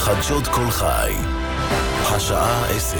חדשות כל חי, השעה 10.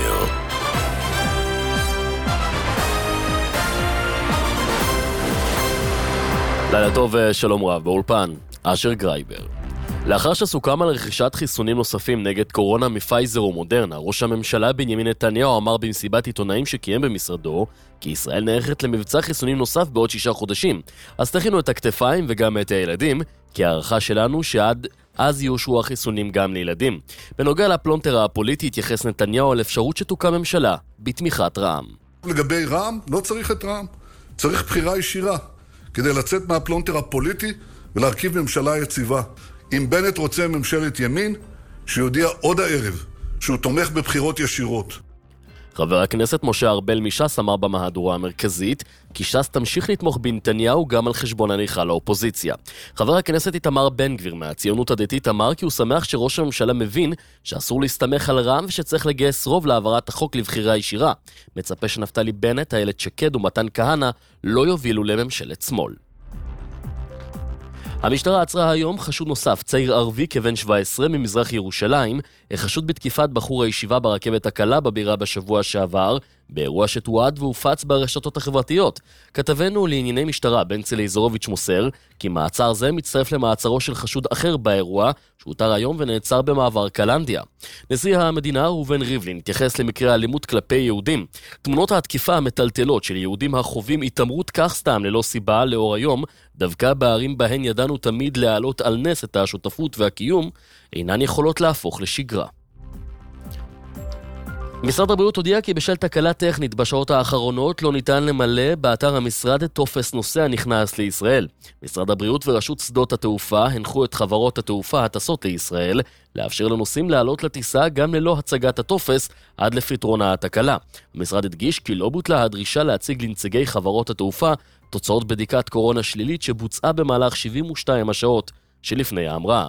לילה טוב ושלום רב, באולפן אשר גרייבר. לאחר שסוכם על רכישת חיסונים נוספים נגד קורונה מפייזר ומודרנה, ראש הממשלה בנימין נתניהו אמר במסיבת עיתונאים שקיים במשרדו כי ישראל נערכת למבצע חיסונים נוסף בעוד 6 חודשים. אז תכינו את הכתפיים וגם את הילדים, כי הערכה שלנו שעד אז יאושרו החיסונים גם לילדים. בנוגע לפלונטר הפוליטי התייחס נתניהו על אפשרות שתוקם ממשלה בתמיכת רע"מ. לגבי רע"מ, לא צריך את רע"מ, צריך בחירה ישירה כדי לצאת מהפלונטר הפוליטי ולהרכיב ממשלה יציבה. אם בנט רוצה ממשלת ימין, שיודיע עוד הערב שהוא תומך בבחירות ישירות. חבר הכנסת משה ארבל מש"ס אמר במהדורה המרכזית כי ש"ס תמשיך לתמוך בנתניהו גם על חשבון הליכה לאופוזיציה. חבר הכנסת איתמר בן גביר מהציונות הדתית אמר כי הוא שמח שראש הממשלה מבין שאסור להסתמך על רע"מ ושצריך לגייס רוב להעברת החוק לבחירה ישירה. מצפה שנפתלי בנט, איילת שקד ומתן כהנא לא יובילו לממשלת שמאל. המשטרה עצרה היום חשוד נוסף, צעיר ערבי כבן 17 ממזרח ירושלים, החשוד בתקיפת בחור הישיבה ברכבת הקלה בבירה בשבוע שעבר, באירוע שתועד והופץ ברשתות החברתיות. כתבנו לענייני משטרה בנצי ליזרוביץ' מוסר כי מעצר זה מצטרף למעצרו של חשוד אחר באירוע, שהותר היום ונעצר במעבר קלנדיה. נשיא המדינה ראובן ריבלין התייחס למקרה האלימות כלפי יהודים. תמונות התקיפה המטלטלות של יהודים החווים התעמרות כך סתם ללא סיבה לאור היום, דווקא בערים בהן ידענו תמיד להעלות על נס את השותפות והקיום, אינן יכולות להפוך לשגרה. משרד הבריאות הודיע כי בשל תקלה טכנית בשעות האחרונות לא ניתן למלא באתר המשרד את טופס נוסע הנכנס לישראל. משרד הבריאות ורשות שדות התעופה הנחו את חברות התעופה הטסות לישראל לאפשר לנוסעים לעלות לטיסה גם ללא הצגת הטופס עד לפתרון התקלה. המשרד הדגיש כי לא בוטלה הדרישה להציג לנציגי חברות התעופה תוצאות בדיקת קורונה שלילית שבוצעה במהלך 72 השעות שלפני ההמראה.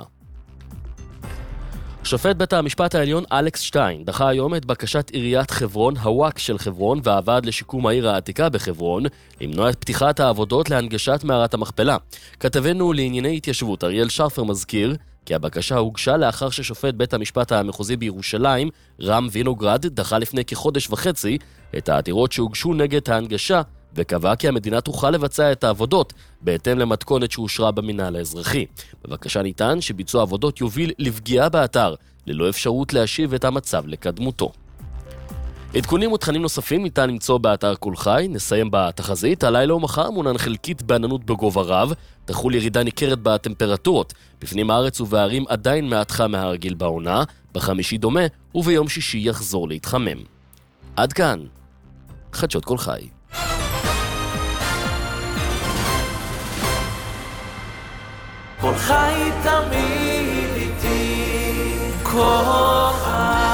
שופט בית המשפט העליון אלכס שטיין דחה היום את בקשת עיריית חברון, הוואק של חברון והוועד לשיקום העיר העתיקה בחברון למנוע את פתיחת העבודות להנגשת מערת המכפלה. כתבנו לענייני התיישבות אריאל שרפר מזכיר כי הבקשה הוגשה לאחר ששופט בית המשפט המחוזי בירושלים, רם וינוגרד, דחה לפני כחודש וחצי את העתירות שהוגשו נגד ההנגשה וקבע כי המדינה תוכל לבצע את העבודות בהתאם למתכונת שאושרה במינהל האזרחי. בבקשה נטען שביצוע עבודות יוביל לפגיעה באתר, ללא אפשרות להשיב את המצב לקדמותו. עדכונים ותכנים נוספים ניתן למצוא באתר כל חי. נסיים בתחזית. הלילה ומחר מונן חלקית בעננות בגובה רב, תחול ירידה ניכרת בטמפרטורות. בפנים הארץ ובערים עדיין מעט חם מהרגיל בעונה, בחמישי דומה וביום שישי יחזור להתחמם. עד כאן חדשות כל חי. כל חי תמיד איתי, כל חי.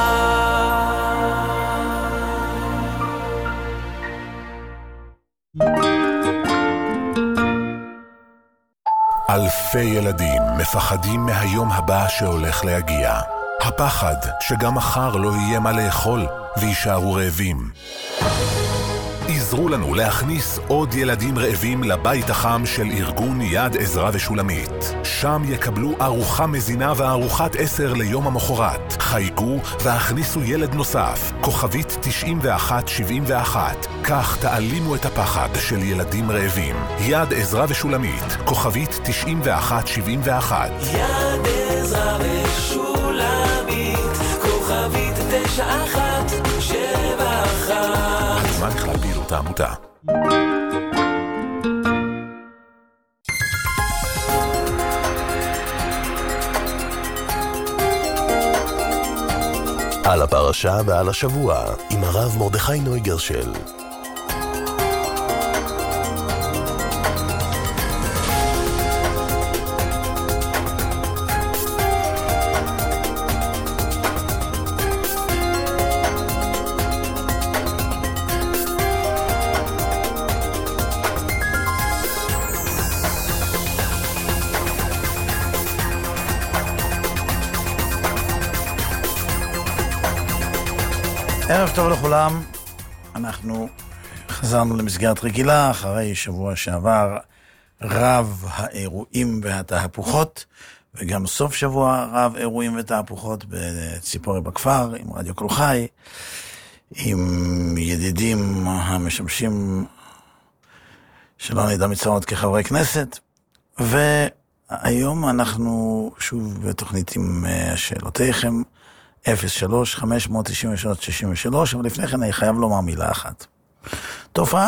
אלפי ילדים מפחדים מהיום הבא שהולך להגיע. הפחד שגם מחר לא יהיה מה לאכול וישארו רעבים. עזרו לנו להכניס עוד ילדים רעבים לבית החם של ארגון יד עזרה ושולמית. שם יקבלו ארוחה מזינה וארוחת 10 ליום המחרת. חייגו והכניסו ילד נוסף, כוכבית 9171. כך תעלימו את הפחד של ילדים רעבים. יד עזרה ושולמית, כוכבית 9171. יד עזרה ושולמית, כוכבית 9171. הזמן בכלל פעילות העמותה. על הפרשה ועל השבוע עם הרב מרדכי נוי גרשל. ערב טוב לכולם, אנחנו חזרנו למסגרת רגילה אחרי שבוע שעבר רב האירועים והתהפוכות, וגם סוף שבוע רב אירועים ותהפוכות בציפורי בכפר, עם רדיו כל חי, עם ידידים המשמשים שלא נדע מצוות כחברי כנסת, והיום אנחנו שוב בתוכנית עם שאלותיכם, 03-593-63, אבל לפני כן אני חייב לומר מילה אחת. תופעה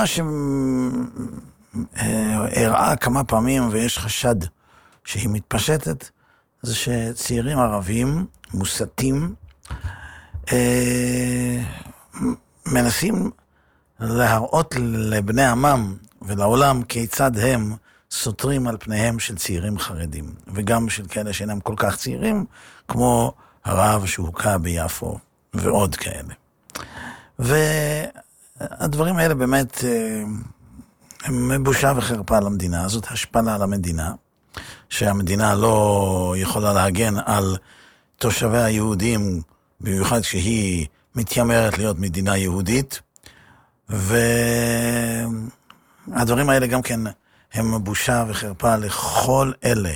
שהראה כמה פעמים ויש חשד שהיא מתפשטת, זה שצעירים ערבים מוסתים מנסים להראות לבני עמם ולעולם כיצד הם סותרים על פניהם של צעירים חרדים, וגם של כאלה שאינם כל כך צעירים, כמו הרב שהוקע ביפו ועוד כאלה. והדברים האלה באמת הם בושה וחרפה למדינה, זאת השפלה למדינה, שהמדינה לא יכולה להגן על תושבי היהודים, במיוחד שהיא מתיימרת להיות מדינה יהודית, והדברים האלה גם כן הם בושה וחרפה לכל אלה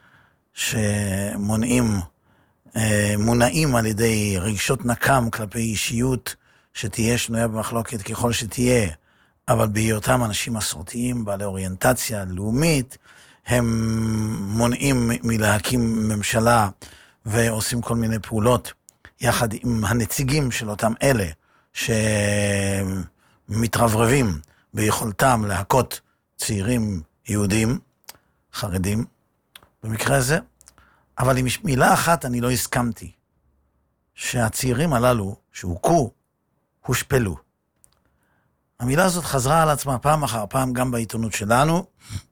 שמונעים על ידי רגשות נקם כלפי אישיות שתהיה שנויה במחלוקת ככל שתהיה, אבל בהיותם אנשים מסורתיים בעלי אוריינטציה לאומית, הם מונעים מלהקים ממשלה ועושים כל מיני פעולות יחד עם הנציגים של אותם אלה שמתרברבים ביכולתם להכות צעירים יהודים, חרדים, במקרה הזה. אבל עם מילה אחת אני לא הסכמתי, שהצעירים הללו שהוכו, הושפלו. המילה הזאת חזרה על עצמה פעם אחר פעם גם בעיתונות שלנו,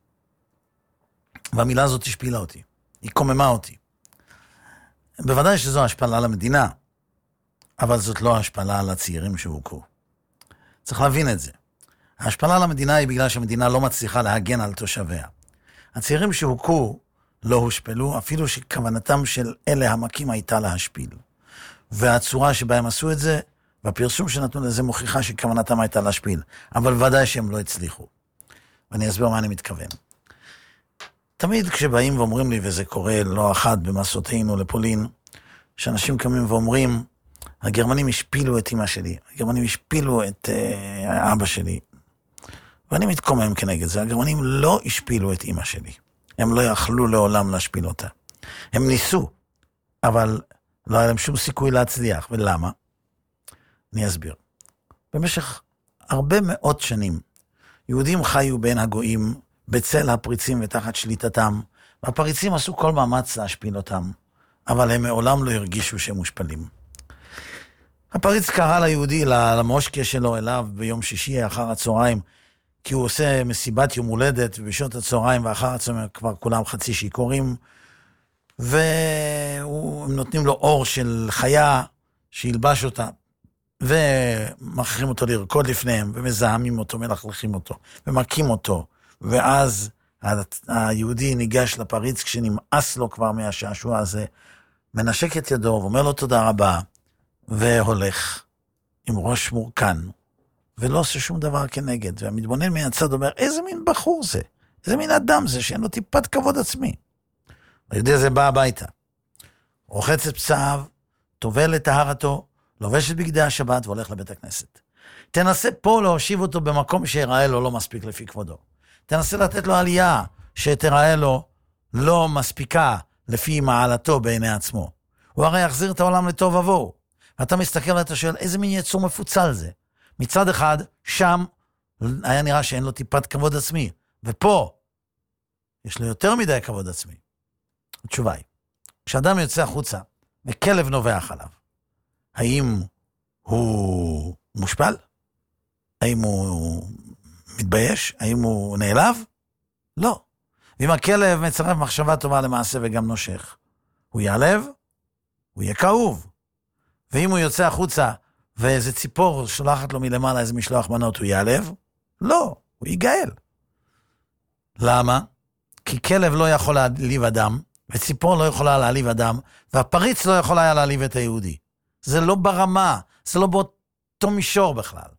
והמילה הזאת השפילה אותי, היא קוממה אותי. בוודאי שזו השפלה למדינה, אבל זאת לא השפלה על הצעירים שהוכו. צריך להבין את זה. ההשפלה למדינה היא בגלל שהמדינה לא מצליחה להגן על תושביה. הצעירים שהוכו לא הושפלו, אפילו שכוונתם של אלה המכים הייתה להשפיל. והצורה שבה הם עשו את זה, והפרסום שנתנו לזה מוכיחה שכוונתם הייתה להשפיל. אבל ודאי שהם לא הצליחו. ואני אסביר מה אני מתכוון. תמיד כשבאים ואומרים לי, וזה קורה לא אחת במסעותינו לפולין, שאנשים קמים ואומרים, הגרמנים השפילו את אמא שלי, הגרמנים השפילו את אבא שלי. ואני מתקומם כנגד זה, הגרמנים לא השפילו את אמא שלי. הם לא יכלו לעולם להשפיל אותה. הם ניסו, אבל לא היה להם שום סיכוי להצליח. ולמה? אני אסביר. במשך הרבה מאוד שנים, יהודים חיו בין הגויים, בצל הפריצים ותחת שליטתם, והפריצים עשו כל מאמץ להשפיל אותם, אבל הם מעולם לא הרגישו שהם מושפלים. הפריץ קרא ליהודי, למושקה שלו אליו ביום שישי אחר הצהריים, כי הוא עושה מסיבת יום הולדת, ובשעות הצהריים ואחר הצהריים כבר כולם חצי שיכורים, והם נותנים לו אור של חיה שילבש אותה, ומכריחים אותו לרקוד לפניהם, ומזהמים אותו, מלכלכים אותו, ומכים אותו, ואז היהודי ניגש לפריץ כשנמאס לו כבר מהשעשוע הזה, מנשק את ידו ואומר לו תודה רבה, והולך עם ראש מורכן, ולא עושה שום דבר כנגד, והמתבונן מהצד אומר, איזה מין בחור זה? איזה מין אדם זה שאין לו טיפת כבוד עצמי? היהודי הזה בא הביתה, רוחץ את פצעיו, טובל את טהרתו, לובש את בגדי השבת והולך לבית הכנסת. תנסה פה להושיב אותו במקום שיראה לו לא מספיק לפי כבודו. תנסה לתת לו עלייה שתראה לו לא מספיקה לפי מעלתו בעיני עצמו. הוא הרי יחזיר את העולם לטוב ובוהו. ואתה מסתכל ואתה שואל, איזה מין יצור מפוצל זה? מצד אחד, שם היה נראה שאין לו טיפת כבוד עצמי. ופה, יש לו יותר מדי כבוד עצמי. התשובה היא, כשאדם יוצא החוצה, וכלב נובח עליו, האם הוא מושפל? האם הוא מתבייש? האם הוא נעלב? לא. ואם הכלב מצרף מחשבה טובה למעשה וגם נושך, הוא יעלב? הוא יהיה כאוב. ואם הוא יוצא החוצה ואיזה ציפור שולחת לו מלמעלה איזה משלוח מנות, הוא יעלב? לא, הוא ייגאל. למה? כי כלב לא יכול להעליב אדם, וציפור לא יכולה להעליב אדם, והפריץ לא יכול היה להעליב את היהודי. זה לא ברמה, זה לא באותו מישור בכלל.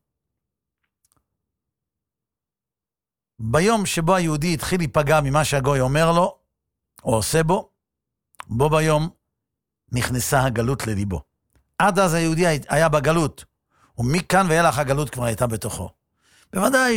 ביום שבו היהודי התחיל להיפגע ממה שהגוי אומר לו, או עושה בו, בו ביום נכנסה הגלות לליבו. עד אז היהודי היה בגלות, ומכאן ואילך הגלות כבר הייתה בתוכו. בוודאי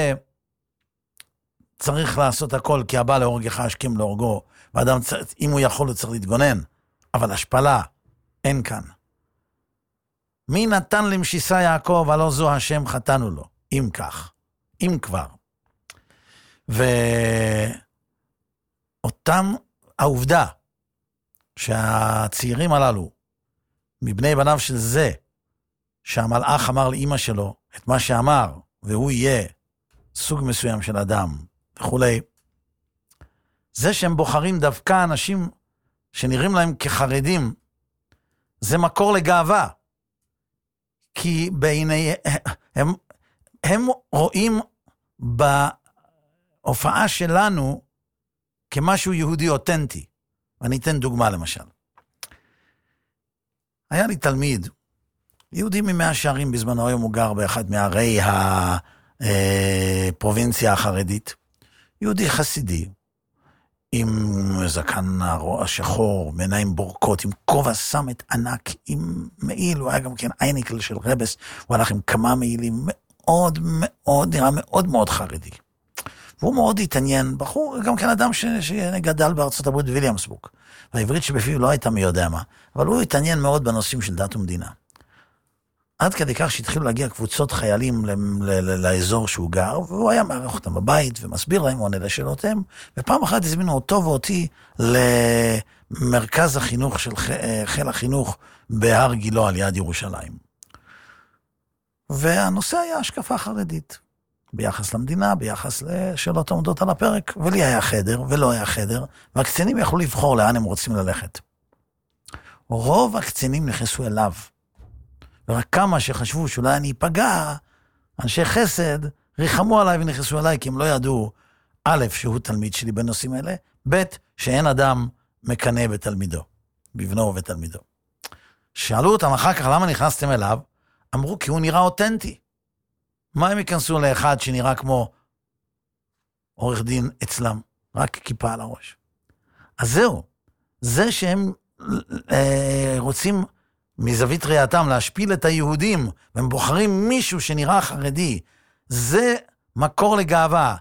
שצריך לעשות הכל, כי הבא להורגך השכם להורגו, ואדם, אם הוא יכול, הוא צריך להתגונן, אבל השפלה אין כאן. מי נתן למשיסה יעקב, הלא זו השם חתנו לו, אם כך, אם כבר. ואותם, העובדה שהצעירים הללו, מבני בניו של זה, שהמלאך אמר לאמא שלו את מה שאמר, והוא יהיה סוג מסוים של אדם, וכולי, זה שהם בוחרים דווקא אנשים שנראים להם כחרדים, זה מקור לגאווה, כי הם רואים בהופעה שלנו כמשהו יהודי אותנטי. ואני אתן דוגמה למשל. היה לי תלמיד, יהודי ממאה שערים בזמנו, היום הוא גר באחד מערי הפרובינציה החרדית, יהודי חסידי, עם זקן השחור, מעיניים בורקות, עם כובע סמט ענק, עם מעיל, הוא היה גם כן אייניקל של רבס, הוא הלך עם כמה מעילים, מאוד מאוד, נראה מאוד מאוד חרדי. והוא מאוד התעניין, בחור, גם כן אדם שגדל בארצות הברית בוויליאמסבורג, והעברית שבפיו לא הייתה מי יודע מה, אבל הוא התעניין מאוד בנושאים של דת ומדינה. עד כדי כך שהתחילו להגיע קבוצות חיילים לאזור שהוא גר, והוא היה מערך אותם בבית ומסביר להם, עונה לשאלותיהם, ופעם אחת הזמינו אותו ואותי למרכז החינוך של חיל החינוך בהר גילה על יד ירושלים. והנושא היה השקפה חרדית, ביחס למדינה, ביחס לשאלות עומדות על הפרק, ולי היה חדר ולא היה חדר, והקצינים יכלו לבחור לאן הם רוצים ללכת. רוב הקצינים נכנסו אליו, ורק כמה שחשבו שאולי אני אפגע, אנשי חסד, ריחמו עליי ונכנסו אליי, כי הם לא ידעו, א', שהוא תלמיד שלי בנושאים האלה, ב', שאין אדם מקנה בתלמידו, בבנו ובתלמידו. שאלו אותם אחר כך, למה נכנסתם אליו? אמרו, כי הוא נראה אותנטי. מה הם ייכנסו לאחד שנראה כמו עורך דין אצלם? רק כיפה על הראש. אז זהו, זה שהם רוצים מזווית ראייתם להשפיל את היהודים, והם בוחרים מישהו שנראה חרדי, זה מקור לגאווה,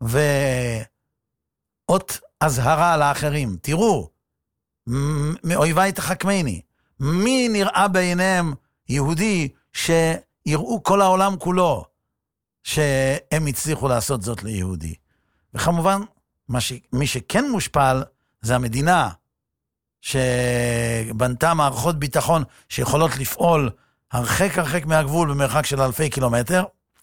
ואות הזהרה לאחרים. תראו, מאויבי תחכמני, מי נראה בעיניהם יהודי שיראו כל העולם כולו, שהם הצליחו לעשות זאת ליהודי. וכמובן, מי שכן מושפל, זה המדינה, שבנתה מערכות ביטחון שיכולות לפעול הרחק מהגבול במרחק של אלפי קילומטר,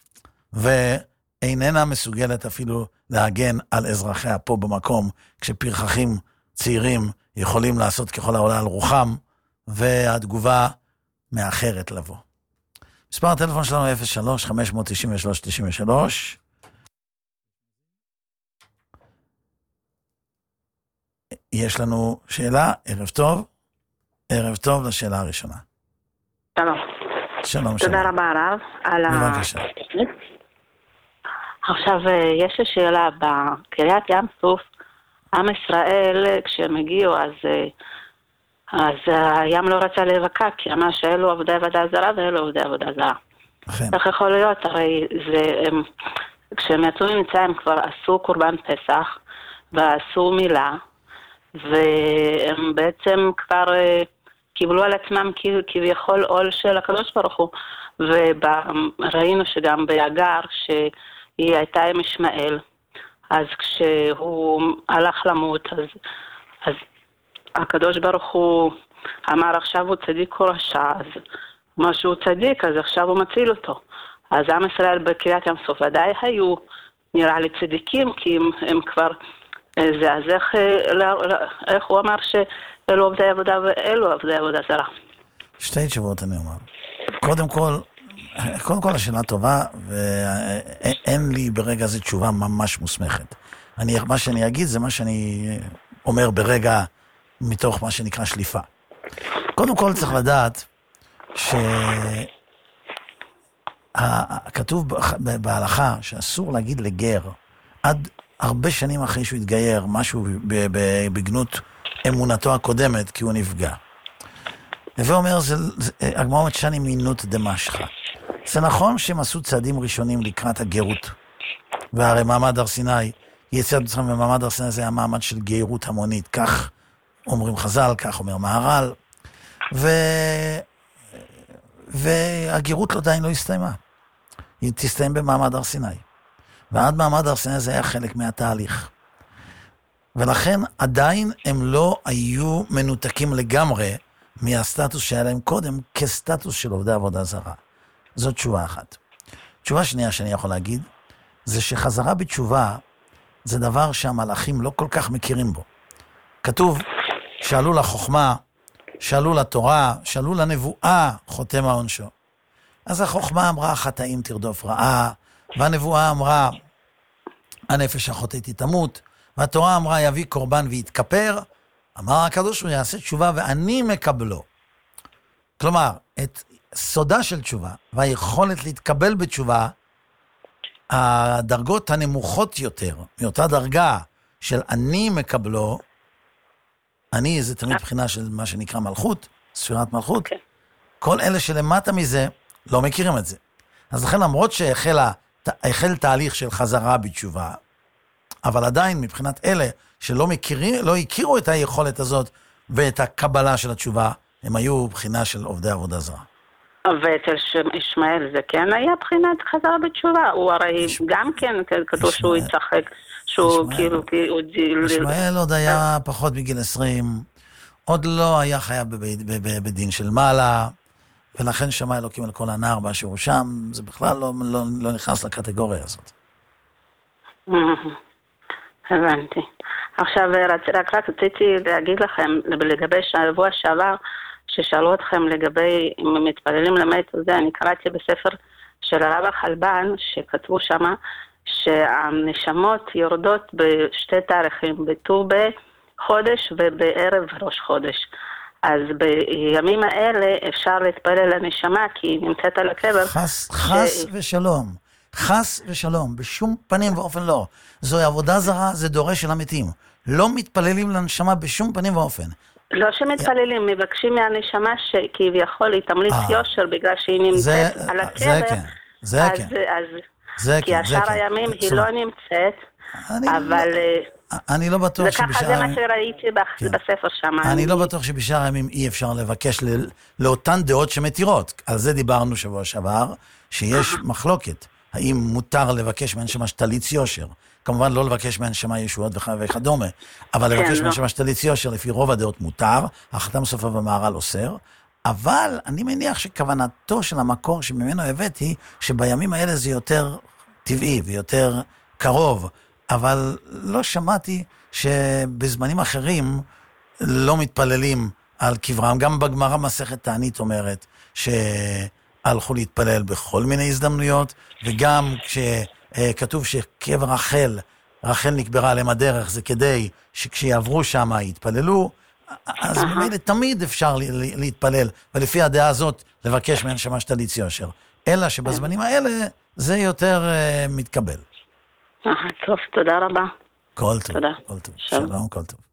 ואיננה מסוגלת אפילו להגן על אזרחיה פה במקום, כשפרחחים צעירים יכולים לעשות ככל העולה על רוחם, והתגובה מאחרת לבוא. מספר הטלפון שלנו 03-593-93. יש לנו שאלה, ערב טוב. ערב טוב לשאלה הראשונה. שלום. שלום. תודה רבה הרב. בבקשה. עכשיו, יש לי שאלה, בקריאת ים סוף, עם ישראל, כשהם הגיעו, אז הים לא רצה להיבקע, כי אמר שאלו עבודי עבודה זרה ואלו עבודי עבודה זרה. איך יכול להיות? הרי כשהם יצאו ממצרים כבר עשו קורבן פסח, ועשו מילה, והם בעצם כבר קיבלו על עצמם כביכול עול של הקדוש ברוך הוא, וראינו שגם ביגר שהיא הייתה עם ישמעאל, אז כשהוא הלך למות, אז הקדוש ברוך הוא אמר עכשיו הוא צדיק או רשע, אז מה שהוא צדיק, אז עכשיו הוא מציל אותו. אז עם ישראל בקריאת ים סוף ודאי היו נראה לי צדיקים, כי הם כבר זה, אז איך הוא אמר שאלו עבדי עבודה ואלו עבדי עבודה זרה? שתי תשובות אני אומר. קודם כל השאלה טובה, ואין לי ברגע זה תשובה ממש מוסמכת. מה שאני אגיד זה מה שאני אומר ברגע מתוך מה שנקרא שליפה. קודם כל צריך לדעת כתוב בהלכה שאסור להגיד לגר עד הרבה שנים אחרי שהוא התגייר משהו בגנות אמונתו הקודמת, כי הוא נפגע. הווה אומר, הגמרא אומרת שאני מינות דמשחה. זה נכון שהם עשו צעדים ראשונים לקראת הגרות. והרי מעמד הר סיני, יציאת מצרים במעמד הר סיני זה היה מעמד של גרות המונית. כך אומרים חז"ל, כך אומר מהר"ל. והגרות עדיין לא הסתיימה. היא תסתיים במעמד הר סיני. ועד מעמד הר סיני זה היה חלק מהתהליך. ולכן עדיין הם לא היו מנותקים לגמרי מהסטטוס שהיה להם קודם כסטטוס של עובדי עבודה זרה. זאת תשובה אחת. תשובה שנייה שאני יכול להגיד, זה שחזרה בתשובה זה דבר שהמלאכים לא כל כך מכירים בו. כתוב, שאלו לחוכמה, שאלו לתורה, שאלו לנבואה, חותם העונשו. אז החוכמה אמרה, חטאים תרדוף רעה, והנבואה אמרה, הנפש החוטאת תמות, והתורה אמרה, יביא קורבן ויתכפר, אמר הקדוש הוא יעשה תשובה ואני מקבלו. כלומר, את סודה של תשובה והיכולת להתקבל בתשובה, הדרגות הנמוכות יותר, מאותה דרגה של אני מקבלו, אני זה תמיד בחינה של מה שנקרא מלכות, ספירת מלכות, כל אלה שלמטה מזה לא מכירים את זה. אז לכן למרות שהחל תהליך של חזרה בתשובה, אבל עדיין מבחינת אלה שלא לא הכירו את היכולת הזאת ואת הקבלה של התשובה, הם היו בחינה של עובדי עבודה זרה. ואצל ישמעאל זה כן היה בחינת חזרה בתשובה? הוא הרי גם כן כתוב שהוא יצחק, שהוא כאילו... ישמעאל עוד היה פחות מגיל 20, עוד לא היה חייב בדין של מעלה, ולכן שמע אלוקים על כל הנער באשר הוא שם, זה בכלל לא נכנס לקטגוריה הזאת. הבנתי. עכשיו רק רציתי להגיד לכם לגבי שבוע שעבר ששאלו אתכם לגבי אם מתפללים למת הזה, אני קראתי בספר של הרב החלבן שכתבו שמה שהנשמות יורדות בשתי תאריכים, בט"ו בחודש ובערב ראש חודש. אז בימים האלה אפשר להתפלל לנשמה כי היא נמצאת על הקבר. חס ושלום. חס ושלום, בשום פנים ואופן לא. זוהי עבודה זרה, זה דורש של המתים. לא מתפללים לנשמה בשום פנים ואופן. לא שמתפללים, מבקשים מהנשמה שכביכול היא תמליץ יושר בגלל שהיא נמצאת על הקבר. זה כן. כי השאר הימים היא לא נמצאת, אבל... אני לא בטוח וככה זה מה שראיתי בספר שם. אני לא בטוח שבשאר הימים אי אפשר לבקש לאותן דעות שמתירות. על זה דיברנו שבוע שעבר, שיש מחלוקת. האם מותר לבקש מהנשמה שתליץ יושר? כמובן לא לבקש מהנשמה ישועות וכדומה, אבל לבקש מהנשמה שתליץ יושר לפי רוב הדעות מותר, החתם סופו במהר"ל אוסר, אבל אני מניח שכוונתו של המקור שממנו הבאתי, שבימים האלה זה יותר טבעי ויותר קרוב, אבל לא שמעתי שבזמנים אחרים לא מתפללים על קברם. גם בגמרא מסכת תענית אומרת שהלכו להתפלל בכל מיני הזדמנויות, וגם כשכתוב שקבר רחל נקברה עליהם הדרך, זה כדי שכשיעברו שם יתפללו, אז ממילא תמיד אפשר להתפלל, ולפי הדעה הזאת לבקש מהנשמה שתליץ יושר. אלא שבזמנים האלה זה יותר מתקבל. טוב, תודה רבה. כל טוב, תודה. כל טוב. שלום, כל טוב.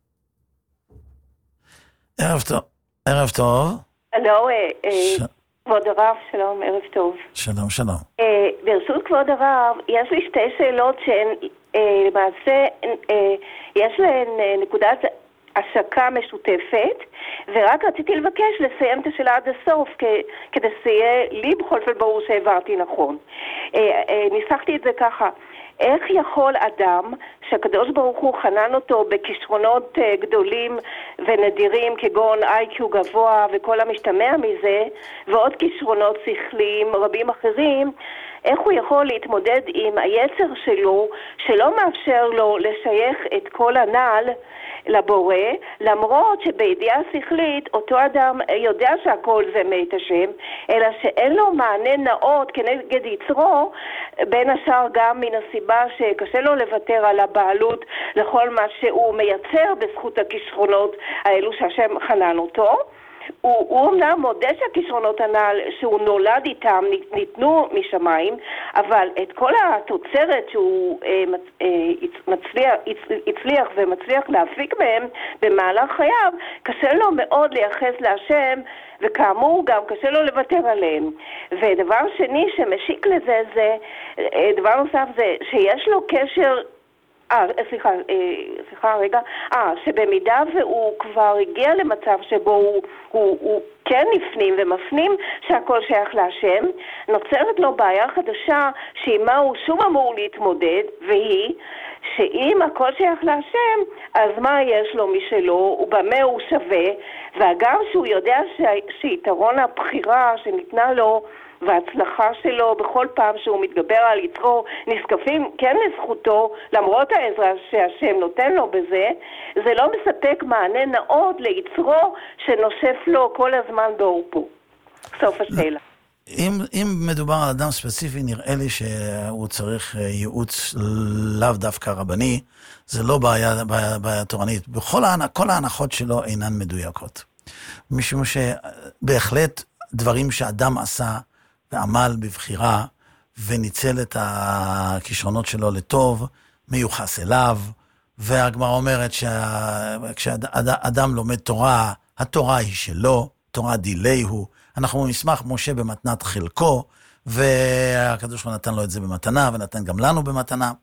ערב טוב. ערב טוב. הלו, כבוד הרב, שלום, ערב טוב. שלום, שלום. ברשות כבוד הרב, יש לי שתי שאלות שהן למעשה, יש להן נקודת השקה משותפת, ורק רציתי לבקש לסיים את השאלה עד הסוף, כדי שיהיה לי בכל זאת ברור שהעברתי נכון. ניסחתי את זה ככה, איך יכול אדם שהקדוש ברוך הוא חנן אותו בכישרונות גדולים ונדירים כגון IQ גבוה וכל המשתמע מזה, ועוד כישרונות שכליים רבים אחרים, איך הוא יכול להתמודד עם היצר שלו שלא מאפשר לו לשייך את כל הנעל לבורא, למרות שבידיעה שכלית אותו אדם יודע שהכל זה מאת השם, אלא שאין לו מענה נאות כנגד יצרו, בין השאר גם מן הסיבה שקשה לו לוותר על הבעלות לכל מה שהוא מייצר בזכות הכישרונות האלו שהשם חנן אותו. הוא אומנם מודה שהכישרונות הנ"ל שהוא נולד איתם ניתנו משמיים, אבל את כל התוצרת שהוא הצליח ומצליח להפיק מהם במהלך חייו, קשה לו מאוד לייחס להשם, וכאמור גם קשה לו לוותר עליהם. ודבר שני שמשיק לזה זה, דבר נוסף זה שיש לו קשר, שבמידה והוא כבר הגיע למצב שבו הוא כן נפנים ומפנים שהכל שייך להשם, נוצרת לו בעיה חדשה שעימה הוא שוב אמור להתמודד, והיא שאם הכל שייך להשם, אז מה יש לו משלו, ובמה הוא שווה, וגם שהוא יודע שיתרון הבחירה שניתנה לו וההצלחה שלו בכל פעם שהוא מתגבר על יצרו נזקפים כן לזכותו, למרות העזרה שהשם נותן לו בזה, זה לא מספק מענה נאות ליצרו שנושף לו כל הזמן בעורפו. סוף השאלה. אם מדובר על אדם ספציפי, נראה לי שהוא צריך ייעוץ לאו דווקא רבני, זה לא בעיה תורנית. כל ההנחות שלו אינן מדויקות. משום שבהחלט דברים שאדם עשה ועמל בבחירה, וניצל את הכישרונות שלו לטוב, מיוחס אליו, והגמרא אומרת כשאדם לומד תורה, התורה היא שלו, תורה דילי הוא, אנחנו נשמח משה במתנת חלקו, והקדוש ברוך הוא נתן לו את זה במתנה, ונתן גם לנו במתנה,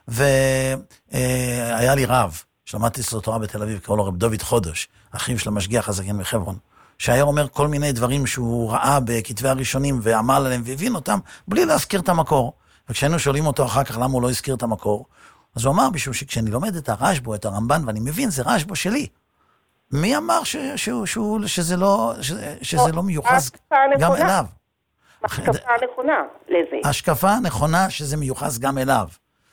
והיה לי רב, שלמדתי אצלו תורה בתל אביב, קראו לו רב דוד חודש, אחיו של המשגיח הזקן מחברון, שהיה אומר כל מיני דברים שהוא ראה בכתבי הראשונים, ועמל עליהם והבין אותם, בלי להזכיר את המקור. וכשהיינו שואלים אותו אחר כך למה הוא לא הזכיר את המקור, אז הוא אמר, בשביל שכשאני לומד את הרשב"א, את הרמב"ן, ואני מבין, זה רשב"א שלי. מי אמר שזה לא מיוחס גם אליו? השקפה נכונה לזה. השקפה נכונה שזה מיוחס גם אליו.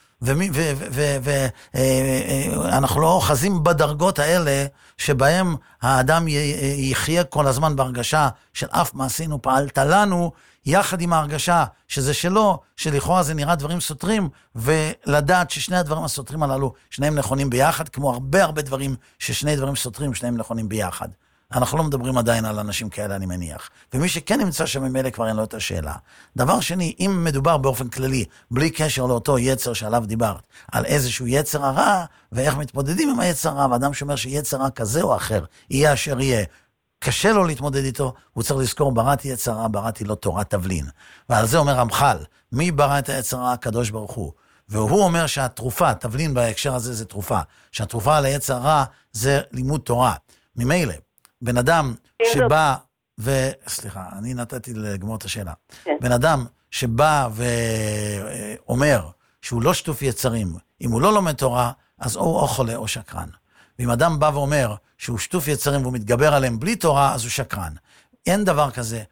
ואנחנו לא אוחזים בדרגות האלה שבהם האדם יחיה כל הזמן בהרגשה של אף מעשינו פעלת לנו, יחד עם ההרגשה שזה שלו, שלכאורה זה נראה דברים סותרים, ולדעת ששני הדברים הסותרים הללו, שניהם נכונים ביחד, כמו הרבה דברים ששני דברים סותרים, שניהם נכונים ביחד. אנחנו לא מדברים עדיין על אנשים כאלה, אני מניח. ומי שכן נמצא שם ממילא כבר אין לו את השאלה. דבר שני, אם מדובר באופן כללי, בלי קשר לאותו יצר שעליו דיברת, על איזשהו יצר הרע, ואיך מתמודדים עם היצר הרע, ואדם שאומר שיצר רע כזה או אחר, יהיה אשר יהיה, קשה לו להתמודד איתו, הוא צריך לזכור, בראתי יצר רע, בראתי לו תורת תבלין. ועל זה אומר רמח"ל, מי ברא את היצר רע? הקדוש ברוך הוא. והוא אומר שהתרופה, תבלין בהקשר הזה זה תרופה, שהתרופה על היצר רע זה לימוד תורה. ממילא, בן אדם שבא סליחה, אני נתתי לגמור את השאלה. בן אדם שבא ואומר שהוא לא שטוף יצרים, אם הוא לא לומד תורה, אז או חולה או שקרן. ואם אדם בא ואומר שהוא שטוף יצרים והוא מתגבר עליהם בלי תורה, אז הוא שקרן. אין דבר כזה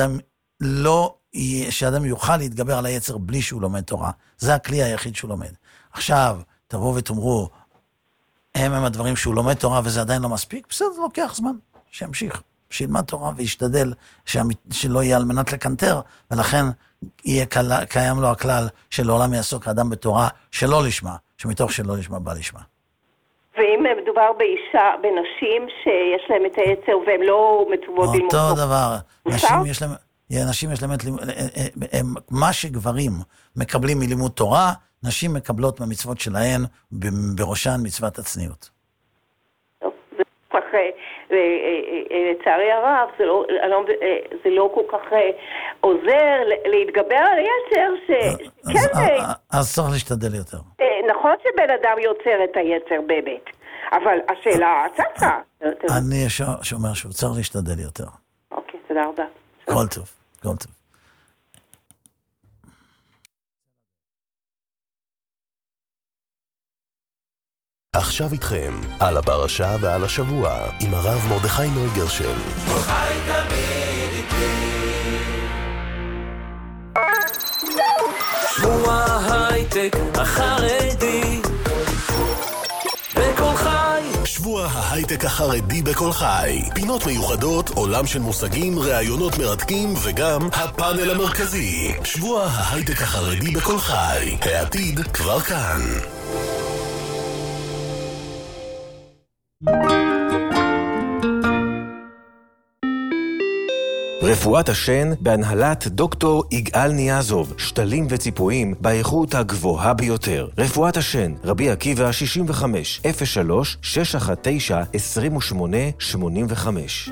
שאדם יוכל להתגבר על היצר בלי שהוא לומד תורה. זה הכלי היחיד שהוא לומד. עכשיו, תבואו ותאמרו, הם הדברים שהוא לומד תורה וזה עדיין לא מספיק, בסדר, זה לוקח זמן. שימשיך, שילמד תורה וישתדל שלא יהיה על מנת לקנטר, ולכן יהיה קיים לו הכלל שלעולם יעסוק האדם בתורה שלא לשמה, שמתוך שלא לשמה בא לשמה. ואם מדובר בנשים שיש להם את היצר והם לא מצוות ללמוד תורה? אותו דבר, נשים יש להם מה שגברים מקבלים מלימוד תורה, נשים מקבלות מהמצוות שלהן, בראשן מצוות הצניעות. לצערי הרב, זה לא כל כך עוזר להתגבר על היצר אז צריך להשתדל יותר. נכון שבן אדם יוצר את היצר באמת, אבל השאלה צצה. אני שאומר שהוא צריך להשתדל יותר. אוקיי, תודה רבה. כל טוב, כל טוב. עכשיו איתכם, על הפרשה ועל השבוע, עם הרב מרדכי נויגרשל. חי תמיד איתי. שבוע ההייטק החרדי בכל חי. שבוע ההייטק החרדי בכל חי. פינות מיוחדות, עולם של מושגים, רעיונות מרתקים וגם הפאנל המרכזי. שבוע ההייטק החרדי בכל חי. העתיד כבר כאן. רפואת השן בהנהלת דוקטור יגאל ניאזוב, שתלים וציפויים באיכות הגבוהה ביותר. רפואת השן, רבי עקיבא 65 03 619 2885.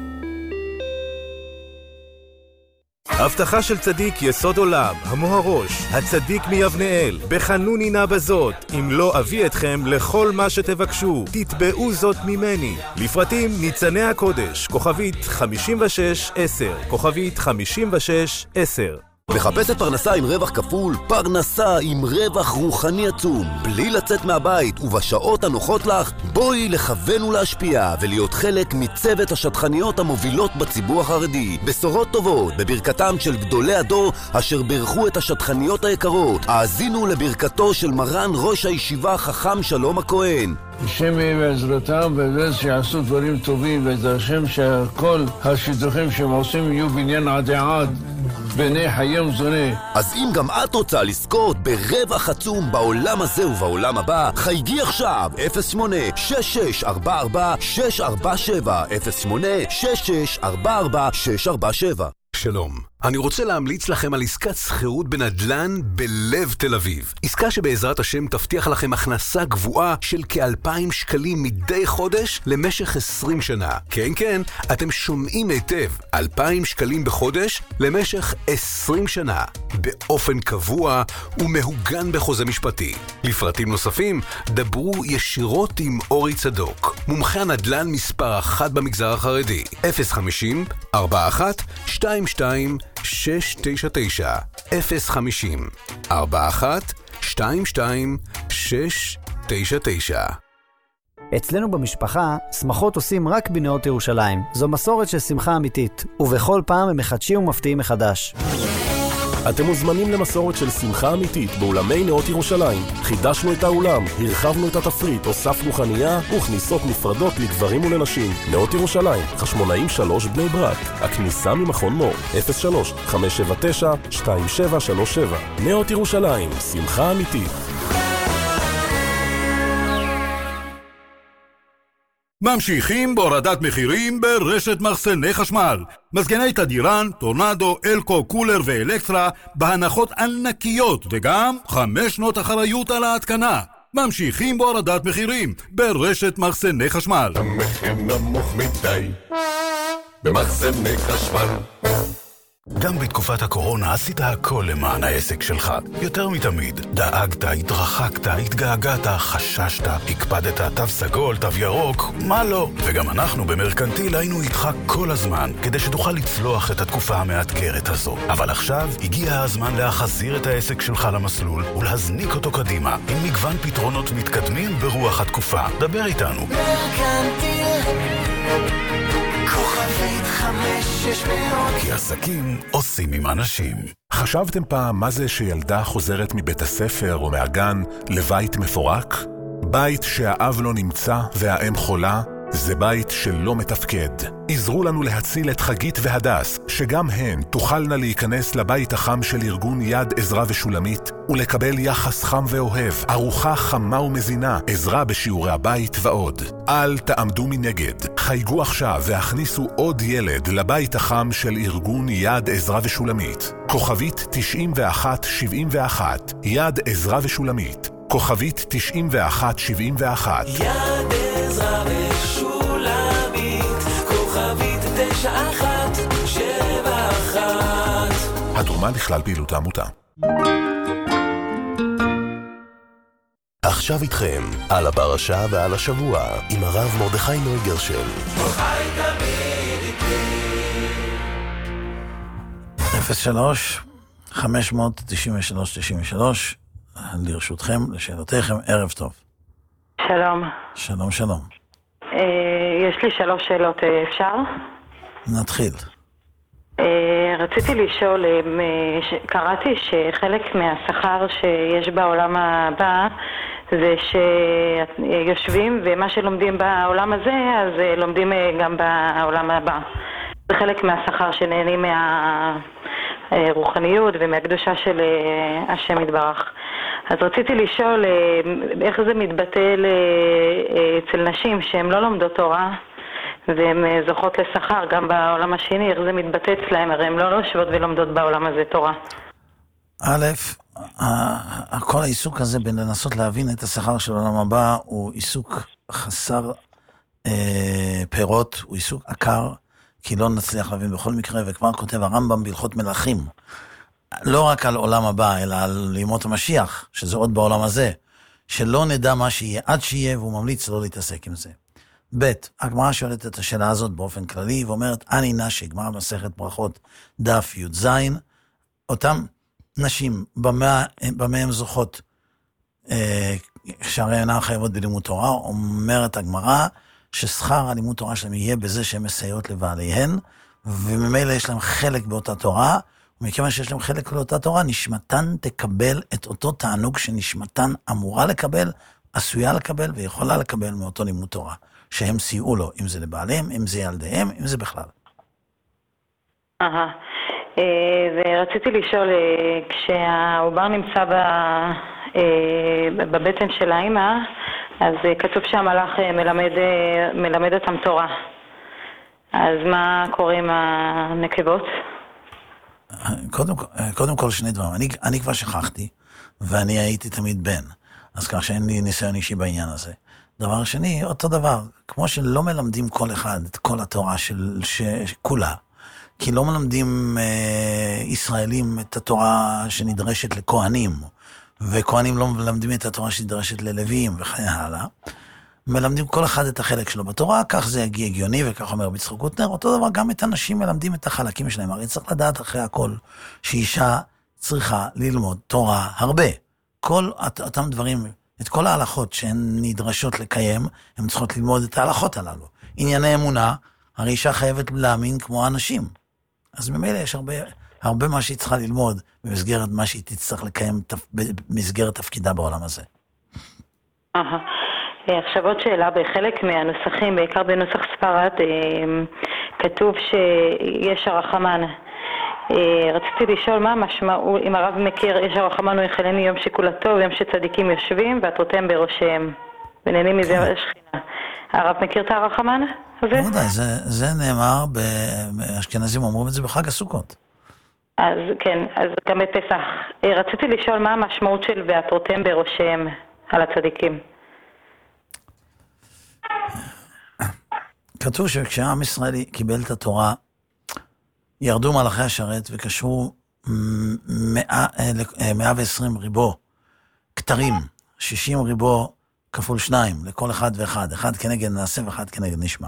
הבטחה של צדיק יסוד עולם, המוהרוש, הצדיק מיבנאל, בחנוני נא בזאת, אם לא אביא אתכם לכל מה שתבקשו, תתבעו זאת ממני. לפרטים ניצני הקודש, כוכבית 5610, כוכבית 5610. מחפשת פרנסה עם רווח כפול? פרנסה עם רווח רוחני עצום, בלי לצאת מהבית ובשעות הנוחות לך? בואי לכוון ולהשפיע ולהיות חלק מצוות השטחניות המובילות בציבור החרדי. בשורות טובות בברכתם של גדולי הדור אשר ברכו את השטחניות היקרות. האזינו לברכתו של מרן ראש הישיבה חכם שלום הכהן. השם יהיה בעזרתם ובעזרת שיעשו דברים טובים, ואת השם שכל השידוכים שהם עושים יהיו בעניין עדי עד בני חיים זונה. אז אם גם את רוצה לזכות ברווח עצום בעולם הזה ובעולם הבא, חייגי עכשיו 08-6644-647 08-6644-647. שלום, אני רוצה להמליץ לכם על עסקת שכירות בנדל"ן בלב תל אביב. עסקה שבעזרת השם תבטיח לכם הכנסה גבוהה של כ2,000 שקלים מדי חודש למשך 20 שנה. כן, כן, אתם שומעים היטב, 2,000 שקלים בחודש למשך 20 שנה, באופן קבוע ומהוגן בחוזה משפטי. לפרטים נוספים, דברו ישירות עם אורי צדוק, מומחה הנדל"ן מספר 1 במגזר החרדי. 050-41-22-699 050-41-22-699. אצלנו במשפחה, שמחות עושים רק בנאות ירושלים. זו מסורת של שמחה אמיתית, ובכל פעם הם מחדשים ומפתיעים מחדש. אתם מוזמנים למסורת של שמחה אמיתית באולמי נאות ירושלים. חידשנו את האולם, הרחבנו את התפריט, הוספנו חנייה וכניסות נפרדות לגברים ולנשים. נאות ירושלים, חשמונאים 3 בני ברק. הכניסה ממכון מור, 03-579-2737. נאות ירושלים, שמחה אמיתית. ממשיכים בהורדת מחירים ברשת מחסני חשמל. מזגני תדירן, טורנדו, אלקו, קולר ואלקטרה בהנחות ענקיות וגם 5 שנות אחריות על ההתקנה. ממשיכים בהורדת מחירים ברשת מחסני חשמל. המחיר נמוך מדי במחסני חשמל. גם בתקופת הקורונה עשית הכל למען העסק שלך. יותר מתמיד, דאגת, התרחקת, התגעגעת, חששת, הקפדת, תו סגול, תו ירוק, מה לא? וגם אנחנו במרקנטיל היינו איתך כל הזמן, כדי שתוכל לצלוח את התקופה המאתגרת הזו. אבל עכשיו הגיע הזמן להחזיר את העסק שלך למסלול ולהזניק אותו קדימה, עם מגוון פתרונות מתקדמים ברוח התקופה. דבר איתנו. מרקנטיל כוכבית 5600. כי עסקים עושים עם אנשים. חשבתם פעם מה זה שילדה חוזרת מבית הספר או מהגן לבית מפורק? בית שהאב לא נמצא והאם חולה, זה בית שלא מתפקד. עזרו לנו להציל את חגית והדס, שגם הן תוכלנה להיכנס לבית החם של ארגון יד עזרה ושולמית, ולקבל יחס חם ואוהב, ארוחה חמה ומזינה, עזרה בשיעורי הבית ועוד. אל תעמדו מנגד, חייגו עכשיו והכניסו עוד ילד לבית החם של ארגון יד עזרה ושולמית. כוכבית 9171, יד עזרה ושולמית. כוכבית 9171. יד עזרה ושולמית, כוכבית 9171. התרומה לכלל פעילות העמותה. עכשיו איתכם על הפרשה ועל השבוע עם הרב מרדכי נוי גרשל. חי תמיד איתי. 03-593-93 לרשותכם, לשאלותיכם, ערב טוב. שלום. שלום, שלום. יש לי 3 שאלות, אפשר? נתחיל. רציתי לשאול, קראתי שחלק מהשכר שיש בעולם הבא זה שיושבים ומה שלומדים בעולם הזה אז לומדים גם בעולם הבא. זה חלק מהשכר שנהנים מהרוחניות ומהקדושה של השם יתברך. אז רציתי לשאול איך זה מתבטא אצל נשים שהן לא לומדות תורה והן זוכות לשכר גם בעולם השני, איך זה מתבטא אצלהם, הרי הן לא יושבות ולומדות בעולם הזה תורה. א', כל העיסוק הזה בין לנסות להבין את השכר של העולם הבא הוא עיסוק חסר פירות, הוא עיסוק עקר, כי לא נצליח להבין בכל מקרה, וכבר כותב הרמב"ם בהלכות מלכים, לא רק על עולם הבא, אלא על ימות המשיח, שזה עוד בעולם הזה, שלא נדע מה שיהיה עד שיהיה, והוא ממליץ לא להתעסק עם זה. ב', הגמרא שואלת את השאלה הזאת באופן כללי, ואומרת, אני נשי, גמרא מסכת ברכות, דף י"ז, אותם נשים, במה הם זוכות, שהרי אינן חייבות בלימוד תורה, אומרת הגמרא, ששכר הלימוד תורה שלהם יהיה בזה שהן מסייעות לבעליהן, וממילא יש להם חלק באותה תורה, ומכיוון שיש להם חלק באותה תורה, נשמתן תקבל את אותו תענוג שנשמתן אמורה לקבל, עשויה לקבל ויכולה לקבל מאותו לימוד תורה, שהם סייעו לו, אם זה לבעליהם, אם זה ילדיהם, אם זה בכלל. ורציתי לשאול, כשהעובר נמצא בבטן של האמא, אז כתוב שהמלאך מלמד אותם תורה. אז מה קורה עם הנקבות? קודם כל שני דברים. אני כבר שכחתי, ואני הייתי תמיד בן, אז כך שאין לי ניסיון אישי בעניין הזה. דבר שני, אותו דבר, כמו שלא מלמדים כל אחד את כל התורה כולה, כי לא מלמדים ישראלים את התורה שנדרשת לכהנים, וכהנים לא מלמדים את התורה שנדרשת ללוויים וכן הלאה. מלמדים כל אחד את החלק שלו בתורה, כך זה יגיע הגיוני, וכך אומר ביצחק קוטנר. אותו דבר גם את הנשים מלמדים את החלקים שלהם. הרי צריך לדעת אחרי הכל שאישה צריכה ללמוד תורה הרבה. כל אותם דברים, את כל ההלכות שהן נדרשות לקיים, הן צריכות ללמוד את ההלכות הללו. ענייני אמונה, הרי אישה חייבת להאמין כמו אנשים. אז ממילא יש הרבה מה שהיא צריכה ללמוד במסגרת מה שהיא תצטרך לקיים במסגרת תפקידה בעולם הזה. עכשיו עוד שאלה, בחלק מהנוסחים, בעיקר בנוסח ספרד, כתוב שיש הרחמן. רציתי לשאול מה המשמעות, אם הרב מכיר, יש הרחמן הוא יחלני יום שכולתו ויום שצדיקים יושבים והתרותם בראשיהם ונהנים מזה השכינה. הרב מכיר את הרחמן הזה? לא יודע, זה נאמר, באשכנזים אומרים את זה בחג הסוכות. אז כן, אז גם בפסח. רציתי לשאול מה המשמעות של והתרותם בראשיהם על הצדיקים. כתוב שכשהעם ישראלי קיבל את התורה, ירדו מלאכי השרת וקשרו 120 ריבו כתרים, 60 ריבו כפול 2, לכל אחד ואחד, אחד כנגד נעשה ואחד כנגד נשמע.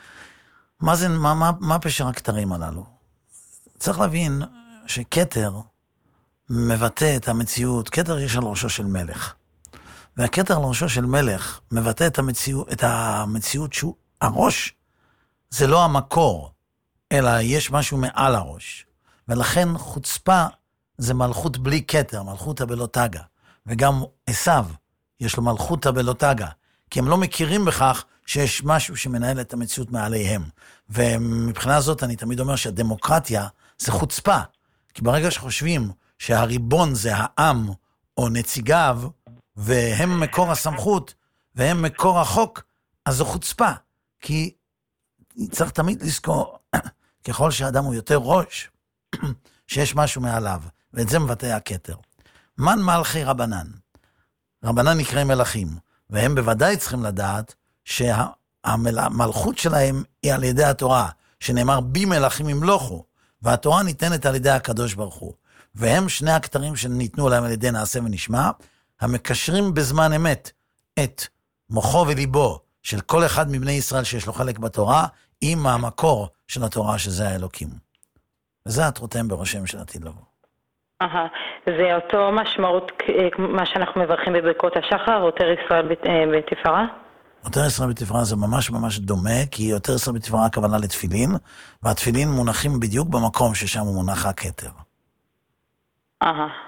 מה פשר הכתרים הללו? צריך להבין שכתר מבטא את המציאות, כתר יש על ראשו של מלך. והכתר על ראשו של מלך מבטא את המציאות שהוא, הראש זה לא המקור, אלא יש משהו מעל הראש. ולכן חוצפה זה מלכות בלי כתר, מלכות הבלוטגה. וגם עשיו יש לו מלכות הבלוטגה, כי הם לא מכירים בכך שיש משהו שמנהל את המציאות מעליהם. ומבחינה זאת אני תמיד אומר שהדמוקרטיה זה חוצפה. כי ברגע שחושבים שהריבון זה העם או נציגיו, והם מקור הסמכות, והם מקור החוק, אז זו חוצפה. כי צריך תמיד לזכור, ככל שהאדם הוא יותר ראש, שיש משהו מעליו, ואת זה מבטא הכתר. מן מלכי רבנן. רבנן נקראים מלכים, והם בוודאי צריכים לדעת שהמלכות שלהם היא על ידי התורה, שנאמר בי מלכים ימלוכו, והתורה ניתנת על ידי הקדוש ברוך הוא. והם שני הכתרים שניתנו להם על ידי נעשה ונשמע, המקשרים בזמן אמת את מוחו וליבו של כל אחד מבני ישראל שיש לו חלק בתורה, עם המקור של התורה שזה האלוקים. וזה התרותם בראשם של עתיד לבוא. זה אותו משמעות, מה שאנחנו מברכים בברכות השחר, יותר ישראל בתפארה? יותר ישראל בתפארה זה ממש ממש דומה, כי יותר ישראל בתפארה הכוונה לתפילין, והתפילין מונחים בדיוק במקום ששם הוא מונח הכתר. 100%,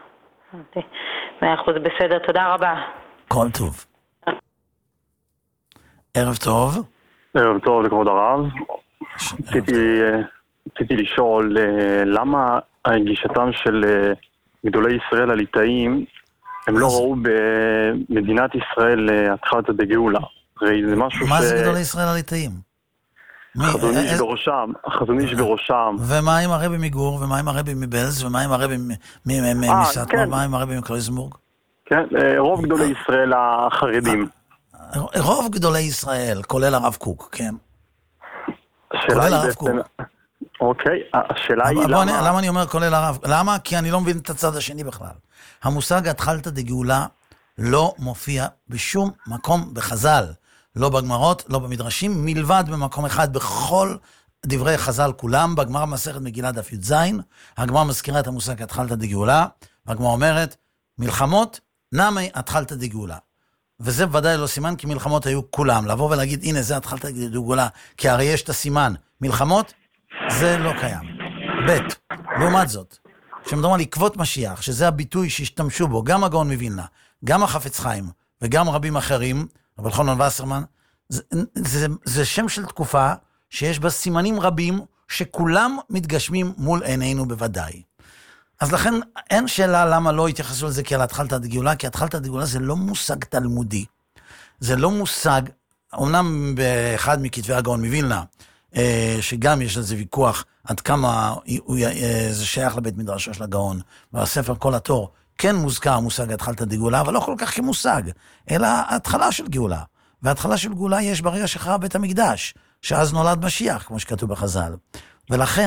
בסדר, תודה רבה. כל טוב. ערב טוב. ערב טוב לכבוד הרב. רציתי לשאול למה גישתם של גדולי ישראל הליטאים הם לא ראו במדינת ישראל התחלת הגאולה. הרי זה משהו מה זה גדולי ישראל הליטאים? החזון איש בראשם. ומה עם הרבי מגור, ומה עם הרבי מבלז, ומה עם הרבי מסטמר, ומה עם הרבי מקרויזנבורג? כן, רוב גדולי ישראל החרדים. רוב גדולי ישראל, כולל הרב קוק, כן. כולל הרב קוק. אוקיי, השאלה היא למה... למה אני אומר כולל הרב? למה? כי אני לא מבין את הצד השני בכלל. המושג התחלת דגאולה לא מופיע בשום מקום בחז"ל. לא בגמרות, לא במדרשים, מלבד במקום אחד בכל דברי חז"ל כולם. בגמרא מסכת מגילה דף י"ז, הגמרא מזכירה את המושג התחלת דגאולה, והגמרא אומרת, מלחמות נמי התחלת דגאולה. וזה בוודאי לא סימן, כי מלחמות היו כולם. לבוא ולהגיד, הנה זה התחלת דגאולה, כי הרי יש את הסימן. מלחמות, זה לא קיים. ב', לעומת זאת, כשמדברים על עקבות משיח, שזה הביטוי שהשתמשו בו, גם הגאון מווילנה, גם החפץ חיים, וגם רבים אחרים, אבל חנן וסרמן, זה שם של תקופה שיש בה סימנים רבים שכולם מתגשמים מול עינינו בוודאי. אז לכן אין שאלה למה לא התייחסו לזה כעל התחלת הדגאולה, כי התחלת הדגאולה זה לא מושג תלמודי. זה לא מושג, אומנם באחד מכתבי הגאון מווילנה, שגם יש לזה ויכוח עד כמה זה שייך לבית מדרשו של הגאון, והספר כל התור, כן מוזכר מושג התחלת הדגאולה, אבל לא כל כך כמושג, אלא התחלה של גאולה. והתחלה של גאולה יש ברגע שחרב בית המקדש, שאז נולד משיח, כמו שכתוב בחז"ל. ולכן,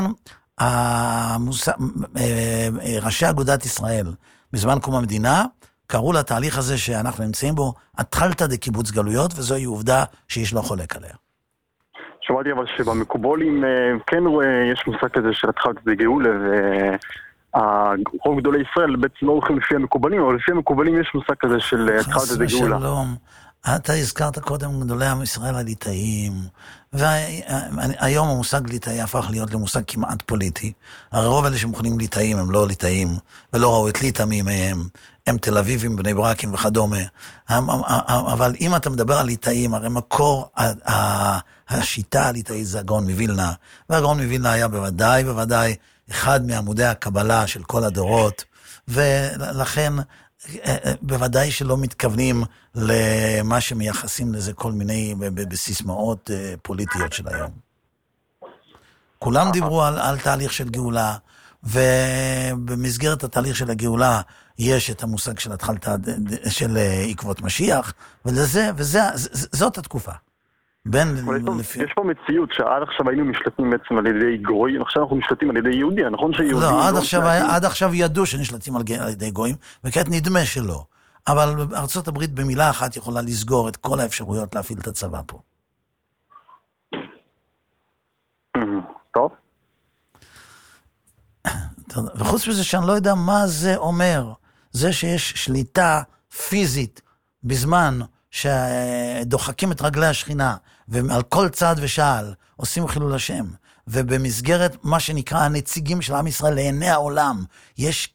ראשי אגודת ישראל, בזמן קום המדינה, קראו לתהליך הזה שאנחנו נמצאים בו, התחלת דקיבוץ גלויות, וזוהי עובדה שיש לו חולק עליה. שמעתי אבל שבמקובולים כן יש מושג כזה של התחלת דגאולה, רוב גדולי ישראל בעצם לא הולכים לפי המקובלים, אבל לפי המקובלים יש מושג כזה של התחלת דגאולה. שלום. אתה הזכרת קודם גדולי עם ישראל הליטאים, והיום המושג ליטאי הפך להיות למושג כמעט פוליטי. הרי רוב אלה שמוכנים ליטאים הם לא ליטאים, ולא ראו את ליטא מימיהם, הם תל אביבים, בני ברקים וכדומה. אבל אם אתה מדבר על ליטאים, הרי מקור השיטה הליטאית זה הגאון מווילנה, והגאון מווילנה היה בוודאי אחד מעמודי הקבלה של כל הדורות, ולכן בוודאי שלא מתכוונים למה שמייחסים לזה כל מיני בסיסמאות פוליטיות של היום. כולם דיברו על תהליך של גאולה, ובמסגרת התהליך של הגאולה יש את המושג של התחלת של עקבות משיח, וזאת התקופה. יש פה מציאות שעד עכשיו היינו משלטים בעצם על ידי גויים, עכשיו אנחנו משלטים על ידי יהודי, נכון שיהודים... לא, עד עכשיו ידעו שנשלטים על ידי גויים, וכעת נדמה שלא. אבל ארצות הברית במילה אחת יכולה לסגור את כל האפשרויות להפעיל את הצבא פה. טוב. וחוץ מזה שאני לא יודע מה זה אומר, זה שיש שליטה פיזית בזמן שדוחקים את רגלי השכינה, ועל כל צעד ושעל עושים חילול השם, ובמסגרת מה שנקרא הנציגים של עם ישראל לעיני העולם, יש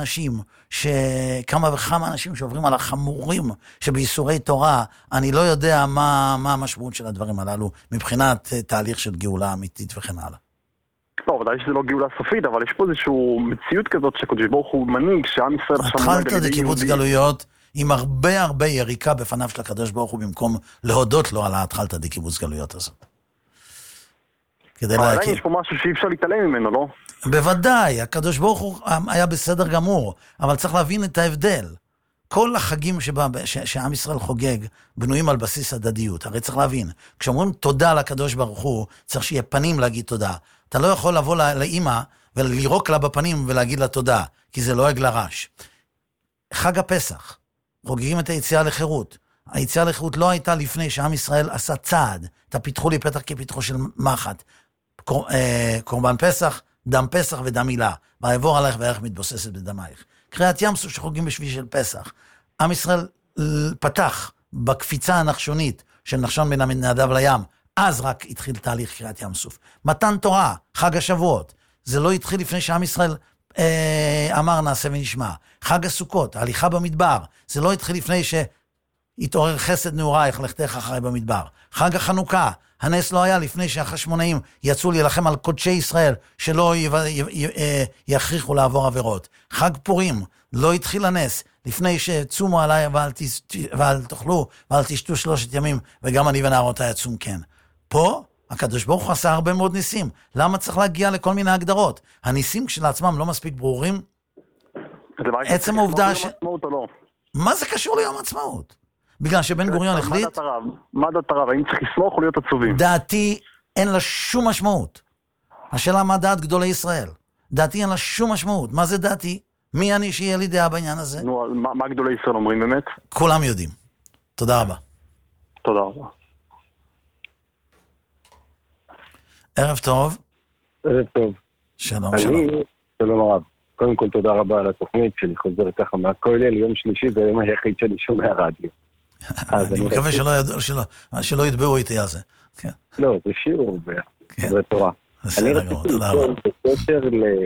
כמה וכמה אנשים שעוברים על החמורים שבייסורי תורה. אני לא יודע מה המשמעות של הדברים הללו, מבחינת תהליך של גאולה אמיתית וכן הלאה. לא, ודאי שזה לא גאולה סופית, אבל יש פה איזושהי מציאות כזאת שקדוש ברוך הוא מנהיג, שעם ישראל התחלת דקיבוץ גלויות, עם הרבה יריקה בפניו של הקדוש ברוך הוא, במקום להודות לו על התחלת דקיבוץ גלויות הזאת. אבל עדיין יש פה משהו שאי אפשר להתעלם ממנו, לא? בוודאי, הקדוש ברוך הוא היה בסדר גמור, אבל צריך להבין את ההבדל. כל החגים שעם ישראל חוגג בנויים על בסיס הדדיות. הרי צריך להבין, כשאומרים תודה לקדוש ברוך הוא, צריך שיהיה פנים להגיד תודה. אתה לא יכול לבוא לאמא ולירוק לה בפנים ולהגיד לה תודה, כי זה לועג לרש. חג הפסח, חוגגים את היציאה לחירות. היציאה לחירות לא הייתה לפני שעם ישראל עשה צעד, תפיתחו לי פתח כפתחו של מחט. קורבן פסח, דם פסח ודם מילה. ויעבור עלייך וערך מתבוססת בדמייך. קריאת ים סוף שחוגגים בשביל של פסח. עם ישראל פתח בקפיצה הנחשונית של נחשון בין הנדב לים. אז רק התחיל תהליך קריאת ים סוף. מתן תורה, חג השבועות. זה לא התחיל לפני שעם ישראל אמר נעשה ונשמע. חג הסוכות, ההליכה במדבר. זה לא התחיל לפני שהתעורר חסד נעורייך לכתך אחרי במדבר. חג החנוכה, הנס לא היה לפני שהחשמונאים יצאו להילחם על קודשי ישראל, שלא יכריחו לעבור עבירות. חג פורים, לא התחיל הנס, לפני שצומו עליי ואל תאכלו, ואל תשתו 3 ימים, וגם אני ונערותי יצום כן. פה הקדוש ברוך הוא עשה הרבה מאוד ניסים. למה צריך להגיע לכל מיני הגדרות? הניסים כשלעצמם לא מספיק ברורים? עצם העובדה ש... מה זה קשור ליום העצמאות? בגלל שבן גוריון החליט... מה דעת הרב? האם צריך לסמוך או להיות עצובים? דעתי אין לה שום משמעות. השאלה מה דעת גדולי ישראל. דעתי אין לה שום משמעות. מה זה דעתי? מי אני שיהיה לי דעה בעניין הזה? נו, מה גדולי ישראל אומרים באמת? כולם יודעים. תודה רבה. תודה רבה. ערב טוב. ערב טוב. שלום, שלום. שלום הרב. קודם כל תודה רבה על התוכנית שלי, חוזר ככה מהכולל, יום שלישי זה היום היחיד שאני שומע רדיו. אני מקווה שלא ידבעו איתי על זה. לא, זה שיעור, זה תורה. אני רציתי לשאול בקשר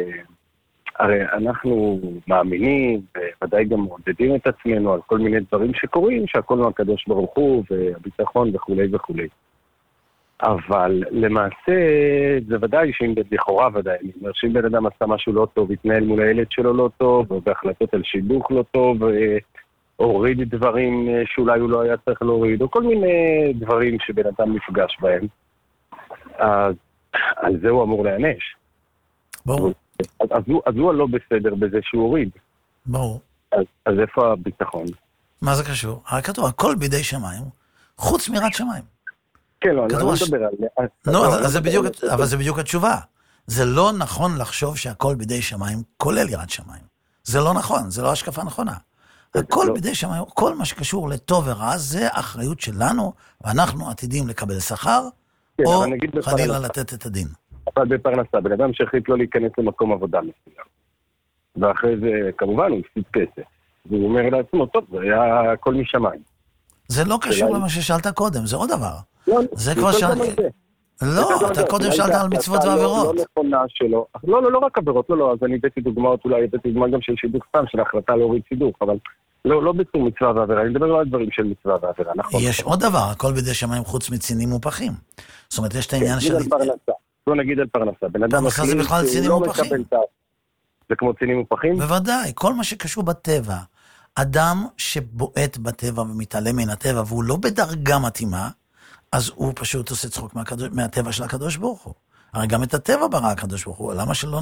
הרי אנחנו מאמינים, וודאי גם מעודדים את עצמנו על כל מיני דברים שקורים, שהכל מהקדוש ברוך הוא, והביטחון וכולי וכולי. אבל למעשה, זה ודאי שאם לכאורה ודאי, אני אומר שאם בן אדם עשה משהו לא טוב, התנהל מול הילד שלו לא טוב, או בהחלטות על שידוך לא טוב, הוריד דברים שאולי הוא לא היה צריך להוריד, או כל מיני דברים שבן אדם נפגש בהם, אז על זה הוא אמור להענש. ברור. אז הוא לא בסדר בזה שהוא הוריד. ברור. אז איפה הביטחון? מה זה קשור? כתוב, הכל בידי שמיים, חוץ מיראת שמיים. כן, לא, אני לא מדבר על זה. לא, אבל זה בדיוק התשובה. זה לא נכון לחשוב שהכל בידי שמיים, כולל יראת שמיים. זה לא נכון, זה לא השקפה נכונה. הכל בידי שמיים, כל מה שקשור לטוב ורע, זה אחריות שלנו, ואנחנו עתידים לקבל שכר, או חלילה לתת את הדין. אבל בפרנסה, בן אדם שהחליט לא להיכנס למקום עבודה מסוים. ואחרי זה, כמובן, הוא הפסיד כסף. והוא אומר לעצמו, טוב, זה היה הכל משמיים. זה לא קשור למה ששאלת קודם, זה עוד דבר. זה כבר שאלת... לא, אתה קודם שאלת על מצוות ועבירות. לא נכונה שלו. לא רק עבירות, לא, אז אני הבאתי דוגמאות, אולי הבאתי דוגמה גם של שידוך סתם, של החלטה להוריד שידוך, אבל לא בתור מצווה ועבירה, אני מדבר לא על דברים של מצווה ועבירה, נכון. יש עוד דבר, הכל בידי שמיים חוץ מצינים ופחים. זאת אומרת, יש את העניין של... לא נגיד על פרנסה. בן אדם פרנסה זה בכלל צינים ופחים. זה כמו צינים ופחים? בוודאי, כל מה שקשור בטבע. אדם שבועט בטבע ומתעלם מן הטבע, והוא לא בדרגה מתאימה, אז הוא פשוט עושה צחוק מהטבע של הקדוש ברוך הוא. הרי גם את הטבע ברא הקדוש ברוך הוא.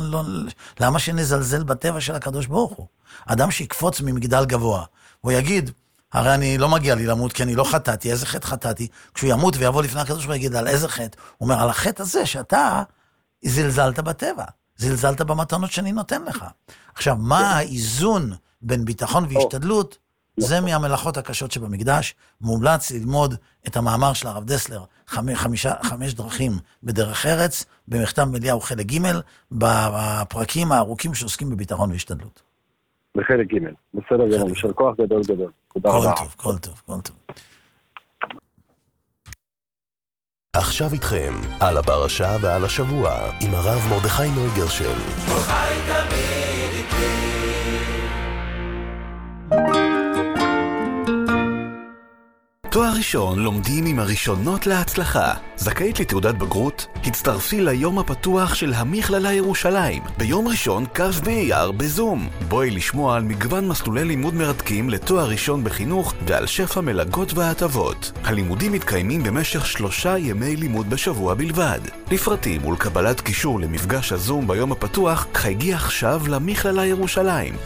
למה שנזלזל בטבע של הקדוש ברוך הוא? אדם שיקפוץ ממגדל גבוה, הוא יגיד, הרי אני לא מגיע לי למות כי אני לא חטאתי, איזה חטא חטאתי? כשהוא ימות ויבוא לפני הקדוש ברוך הוא יגיד על איזה חטא? הוא אומר על החטא הזה שאתה זלזלת בטבע, זלזלת במתנות שאני נותן לך. עכשיו, מה האיזון בין ביטחון והשתדלות? זה מהמלאכות הקשות שבמקדש. מומלץ ללמוד את המאמר של הרב דסלר, 5 דרכים בדרך ארץ, במכתב אליהו חלק ג' בפרקים הארוכים שעוסקים בביטחון והשתדלות. בחלק ג', בסדר גמור, של כוח גדול גדול. תודה רבה. כל טוב. עכשיו איתכם, על הפרשה ועל השבוע, עם הרב מרדכי נוי גרשל. חי תמיד איתי. תואר ראשון לומדים עם הראשונות להצלחה. זכאית לתעודת בגרות? הצטרפי ליום הפתוח של המכללה ירושלים, ביום ראשון כ' באייר בזום. בואי לשמוע על מגוון מסלולי לימוד מרתקים לתואר ראשון בחינוך ועל שפע מלגות והטבות. הלימודים מתקיימים במשך 3 ימי לימוד בשבוע בלבד. לפרטים ולקבלת קישור למפגש הזום ביום הפתוח, חייגי עכשיו למכללה ירושלים,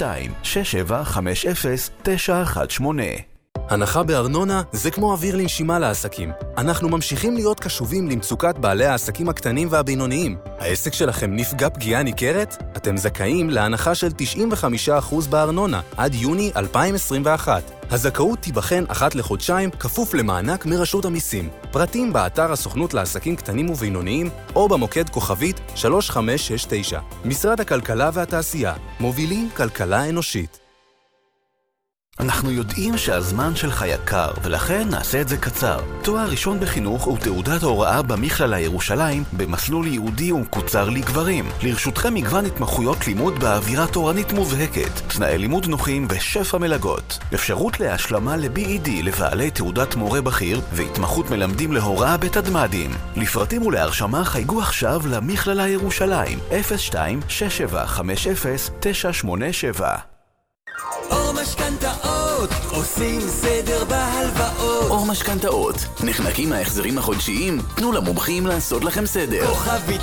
02-6750-918. הנחה בארנונה זה כמו אוויר לנשימה לעסקים. אנחנו ממשיכים להיות קשובים למצוקת בעלי העסקים הקטנים והבינוניים. העסק שלכם נפגע פגיעה ניכרת? אתם זכאים להנחה של 95% בארנונה עד יוני 2021. הזכאות תיבחן אחת לחודשיים כפוף למענק מרשות המיסים. פרטים באתר הסוכנות לעסקים קטנים ובינוניים או במוקד כוכבית 3569. משרד הכלכלה והתעשייה, מובילים כלכלה אנושית. אנחנו יודעים שהזמן שלך יקר, ולכן נעשה את זה קצר. תואר ראשון בחינוך ותעודת הוראה במכללה ירושלים במסלול ייעודי ומקוצר לגברים. לרשותכם מגוון התמחויות לימוד באווירה תורנית מובהקת, תנאי לימוד נוחים ושפע מלגות. אפשרות להשלמה ל-BED לבעלי תעודת מורה בכיר והתמחות מלמדים להוראה בתדמדים. לפרטים ולהרשמה חייגו עכשיו למכללה ירושלים, 02-6750-987. אור משכנתאות משכנתאות, עושים סדר בהלוואות. אור משכנתאות, נחנקים מההחזרים החודשיים? תנו למומחים לעשות לכם סדר. כוכבית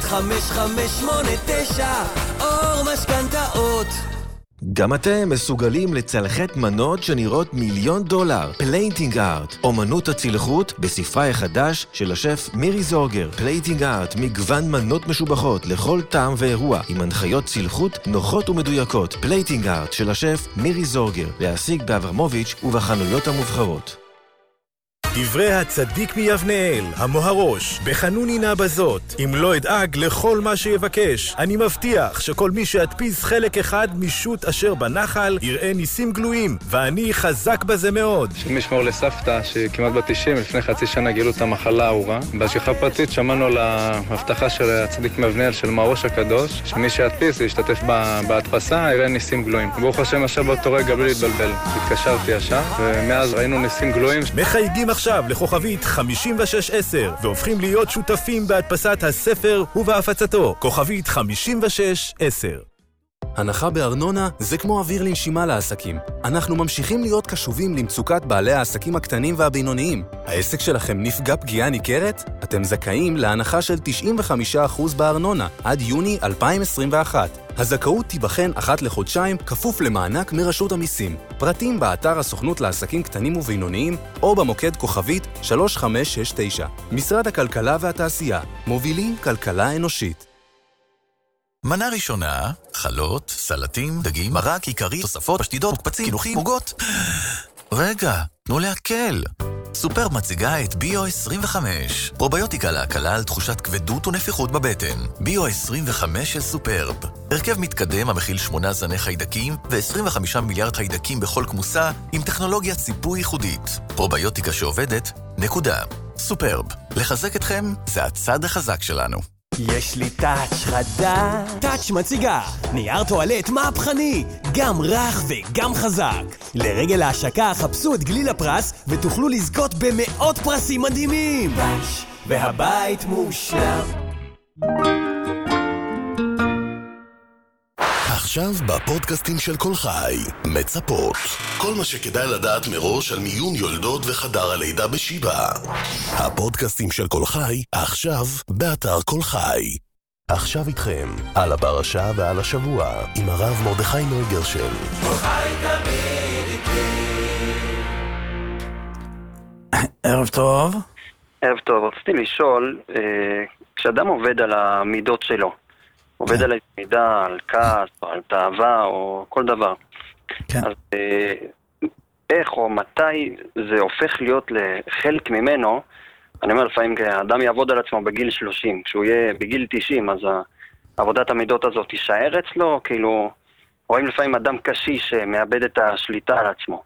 5589, אור משכנתאות. גם אתם מסוגלים לצלחת מנות שנראות $1,000,000. פלייטינג ארט, אומנות הצלחות בספרה החדש של השף מירי זורגר. פלייטינג ארט, מגוון מנות משובחות לכל טעם ואירוע, עם הנחיות צלחות נוחות ומדויקות. פלייטינג ארט של השף מירי זורגר, להשיג באברמוביץ' ובחנויות המובחרות. דברי הצדיק מיבנאל, המוהרוש, בחנוני נא בזאת. אם לא אדאג לכל מה שיבקש, אני מבטיח שכל מי שידפיס חלק אחד משוט אשר בנחל, יראה ניסים גלויים, ואני חזק בזה מאוד. משמור לסבתא, שכמעט ב-90, לפני חצי שנה גילו את המחלה הארורה. בהשגחה פרטית שמענו על ההבטחה של הצדיק מיבנאל, של מהראש הקדוש, שמי שידפיס וישתתף בהדפסה, יראה ניסים גלויים. ברוך השם, עכשיו באותו רגע בלי להתבלבל. התקשרתי ישר, ומאז ראינו ניסים גלויים. מחייגים עכשיו לכוכבית 5610 והופכים להיות שותפים בהדפסת הספר ובהפצתו. כוכבית 5610. הנחה בארנונה זה כמו אוויר לנשימה לעסקים. אנחנו ממשיכים להיות קשובים למצוקת בעלי העסקים הקטנים והבינוניים. העסק שלכם נפגע פגיעה ניכרת? אתם זכאים להנחה של 95% בארנונה עד יוני 2021. הזכאות תיבחן אחת לחודשיים כפוף למענק מרשות המיסים. פרטים באתר הסוכנות לעסקים קטנים ובינוניים או במוקד כוכבית 3569. משרד הכלכלה והתעשייה, מובילים כלכלה אנושית. מנה ראשונה, חלות, סלטים, דגים, מרק, עיקרי, תוספות, פשטידות, מוקפצים, קינוחים, עוגות. רגע, תנו להקל. סופרב מציגה את ביו 25. פרוביוטיקה להקלה על תחושת כבדות ונפיחות בבטן. ביו 25 של סופרב. הרכב מתקדם המכיל 8 זני חיידקים ו25 מיליארד חיידקים בכל כמוסה עם טכנולוגיית ציפוי ייחודית. פרוביוטיקה שעובדת, נקודה. סופרב. לחזק אתכם זה הצד החזק שלנו. יש לי טאץ' חדש. טאץ' מציגה נייר טואלט מהפכני, גם רך וגם חזק. לרגל ההשקה חפשו את גליל הפרס ותוכלו לזכות במאות פרסים מדהימים. טאץ' והבית מושלם. עכשיו בפודקאסטים של כל חי, מצפות. כל מה שכדאי לדעת מראש על מיון יולדות וחדר הלידה בשיבא. הפודקאסטים של כל חי, עכשיו באתר כל חי. עכשיו איתכם, על הפרשה ועל השבוע, עם הרב מרדכי נויגרשל. כל חי תמיד איתי. ערב טוב. ערב טוב, רציתי לשאול, כשאדם עובד על המידות שלו, עובד על מידה, על כעס, על תאווה או כל דבר. אז איך או מתי זה הופך להיות לחלק ממנו? אני אומר לפעמים, האדם יעבוד על עצמו בגיל 30, כשהוא יהיה בגיל 90, אז עבודת המידות הזאת תישאר אצלו, כאילו, רואים לפעמים אדם קשיש שמאבד את השליטה על עצמו.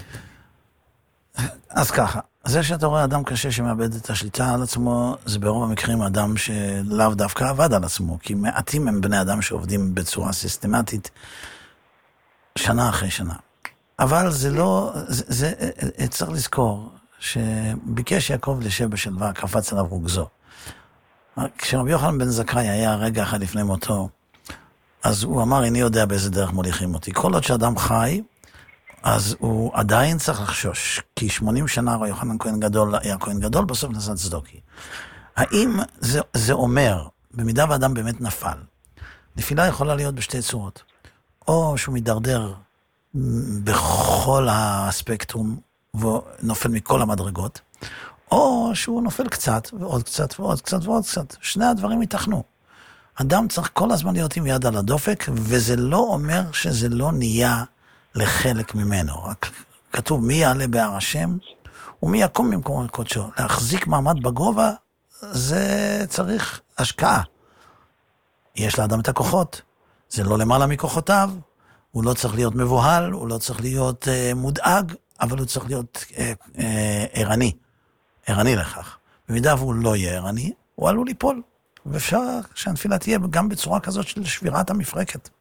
אז ככה, זה שאתה רואה אדם קשה שמאבד את השליטה על עצמו, זה ברוב המקרים אדם שלאו דווקא עבד על עצמו, כי מעטים הם בני אדם שעובדים בצורה סיסטמטית שנה אחרי שנה. אבל זה לא, צריך לזכור שביקש יעקב לשב בשלווה, קפץ עליו רוגזו. כשרבי יוחנן בן זכאי היה רגע אחד לפני מותו, אז הוא אמר, אני יודע באיזה דרך מוליכים אותי. כל עוד שאדם חי, אז הוא עדיין צריך לחשוש, כי 80 שנה רבי יוחנן כהן גדול היה כהן גדול, בסוף נעשה צדוקי. האם זה אומר, במידה ואדם באמת נפל, נפילה יכולה להיות בשתי צורות. או שהוא מדרדר בכל הספקטרום, ונופל מכל המדרגות, או שהוא נופל קצת, ועוד קצת, ועוד קצת, ועוד קצת. שני הדברים ייתכנו. אדם צריך כל הזמן להיות עם יד על הדופק, וזה לא אומר שזה לא נהיה לחלק ממנו. רק כתוב מי יעלה בהר השם, ומי יקום במקום הקודשו. להחזיק מעמד בגובה, זה צריך השקעה. יש לאדם את הכוחות. זה לא למעלה מכוחותיו, הוא לא צריך להיות מבוהל, הוא לא צריך להיות מודאג, אבל הוא צריך להיות ערני. ערני לכך. במידה והוא לא יהיה ערני, הוא עלול ליפול. ואפשר שהנפילה תהיה גם בצורה כזאת של שבירת המפרקת.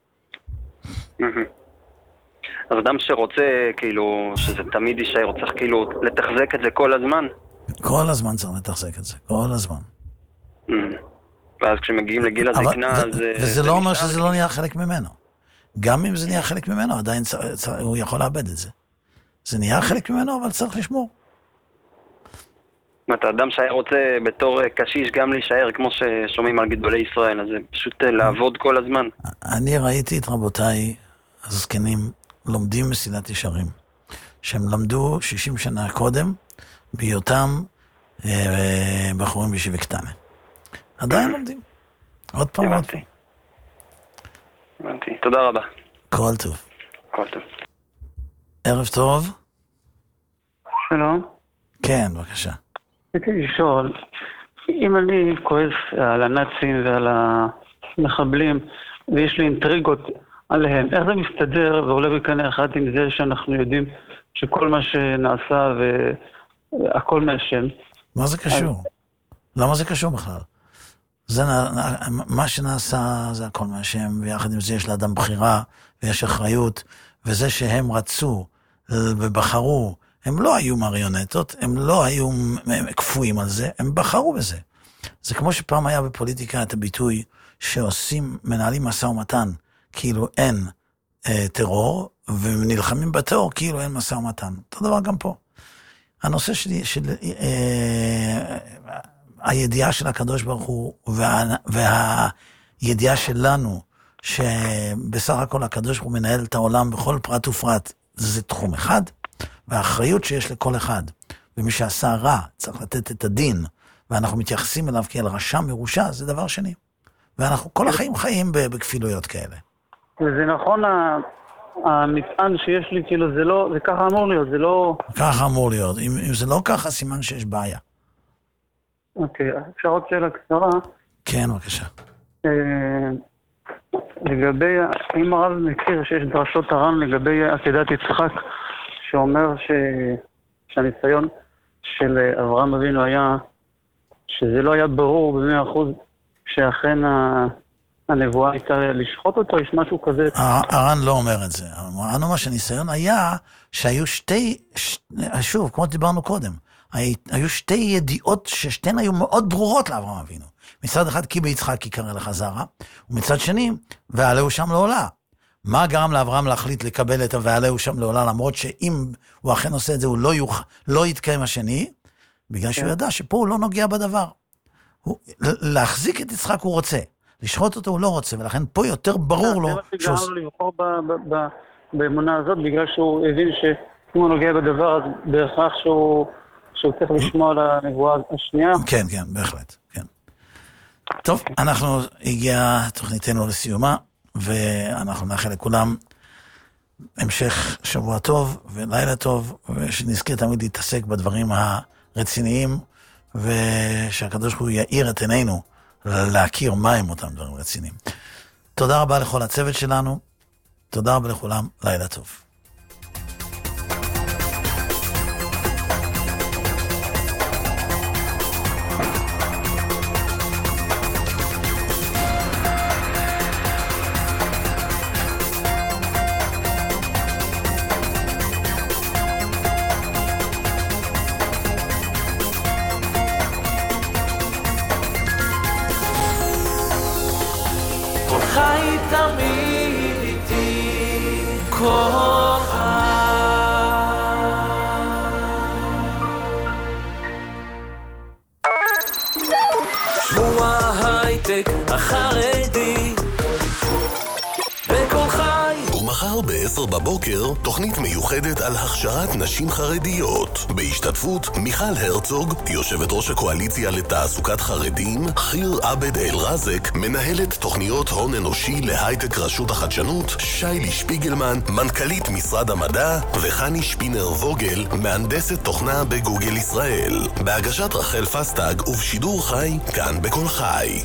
אז אדם שרוצה, כאילו, שזה תמיד יישאר, הוא צריך כאילו לתחזק את זה כל הזמן? כל הזמן צריך לתחזק את זה, כל הזמן. ואז כשמגיעים לגיל הזקנה, אז... וזה לא אומר שזה לא נהיה חלק ממנו. גם אם זה נהיה חלק ממנו, עדיין הוא יכול לאבד את זה. זה נהיה חלק ממנו, אבל צריך לשמור. אתה אדם שהיה רוצה בתור קשיש גם להישאר, כמו ששומעים על גדולי ישראל, אז זה פשוט לעבוד כל הזמן. אני ראיתי את רבותיי הזקנים לומדים מסילת ישרים, שהם למדו 60 שנה קודם, בהיותם בחורים בישיבה קטנה. עדיין לומדים. עוד פעם. הבנתי. תודה רבה. כל טוב. כל טוב. ערב טוב. שלום. כן, בבקשה. רציתי לשאול, אם אני כועס על הנאצים ועל המחבלים, ויש לי אינטריגות עליהם, איך זה מסתדר ועולה בקנה אחד עם זה שאנחנו יודעים שכל מה שנעשה והכל מהשם? מה זה קשור? למה זה קשור בכלל? מה שנעשה זה הכל מהשם, ויחד עם זה יש לאדם בחירה ויש אחריות, וזה שהם רצו ובחרו, הם לא היו מריונטות, הם לא היו כפויים על זה, הם בחרו בזה. זה כמו שפעם היה בפוליטיקה את הביטוי שעושים, מנהלים משא ומתן, כאילו אין טרור, ונלחמים בטרור כאילו אין משא ומתן. אותו דבר גם פה. הנושא של הידיעה של הקדוש ברוך הוא, והידיעה שלנו, שבסך הכל הקדוש ברוך הוא מנהל את העולם בכל פרט ופרט, זה תחום אחד, והאחריות שיש לכל אחד, ומי שעשה רע צריך לתת את הדין, ואנחנו מתייחסים אליו כאל רשע מרושע, זה דבר שני. ואנחנו כל החיים חיים בכפילויות כאלה. וזה נכון, המטען שיש לי, כאילו זה לא, זה ככה אמור להיות, זה לא... ככה אמור להיות. אם זה לא ככה, סימן שיש בעיה. אוקיי, אפשר עוד שאלה קצרה? כן, בבקשה. לגבי, אם הרב מכיר שיש דרשות הר"ן לגבי עקדת יצחק, שאומר שהניסיון של אברהם אבינו היה, שזה לא היה ברור ב100% שאכן הנבואה הייתה לשחוט אותו, יש משהו כזה. הר"ן לא אומר את זה. הר"ן אומר שהניסיון היה שהיו שוב, כמו דיברנו קודם, היו שתי ידיעות ששתיהן היו מאוד ברורות לאברהם אבינו. מצד אחד כי ביצחק יקרא לך זרע, ומצד שני, ועלהו שם לעולה. מה גרם לאברהם להחליט לקבל את ועלהו שם לעולה, למרות שאם הוא אכן עושה את זה, הוא לא יתקיים השני, בגלל שהוא ידע שפה הוא לא נוגע בדבר. להחזיק את יצחק הוא רוצה, לשחוט אותו הוא לא רוצה, ולכן פה יותר ברור לו... זה מה שגרם לו לבחור באמונה הזאת, בגלל שהוא הבין שאם הוא נוגע בדבר, אז בהכרח שהוא צריך לשמוע על הנבואה השנייה. כן, כן, בהחלט, כן. טוב, אנחנו הגיעה תוכניתנו לסיומה, ואנחנו נאחל לכולם המשך שבוע טוב ולילה טוב, ושנזכיר תמיד להתעסק בדברים הרציניים, ושהקדוש ברוך הוא יאיר את עינינו להכיר מהם אותם דברים רציניים. תודה רבה לכל הצוות שלנו, תודה רבה לכולם, לילה טוב. בבוקר, תוכנית מיוחדת על הכשרת נשים חרדיות. בהשתתפות מיכל הרצוג, יושבת ראש הקואליציה לתעסוקת חרדים, חיר עבד אל רזק, מנהלת תוכניות הון אנושי להייטק רשות החדשנות, שיילי שפיגלמן, מנכ"לית משרד המדע, וחני שפינר ווגל, מהנדסת תוכנה בגוגל ישראל. בהגשת רחל פסטג ובשידור חי, כאן בכל חי.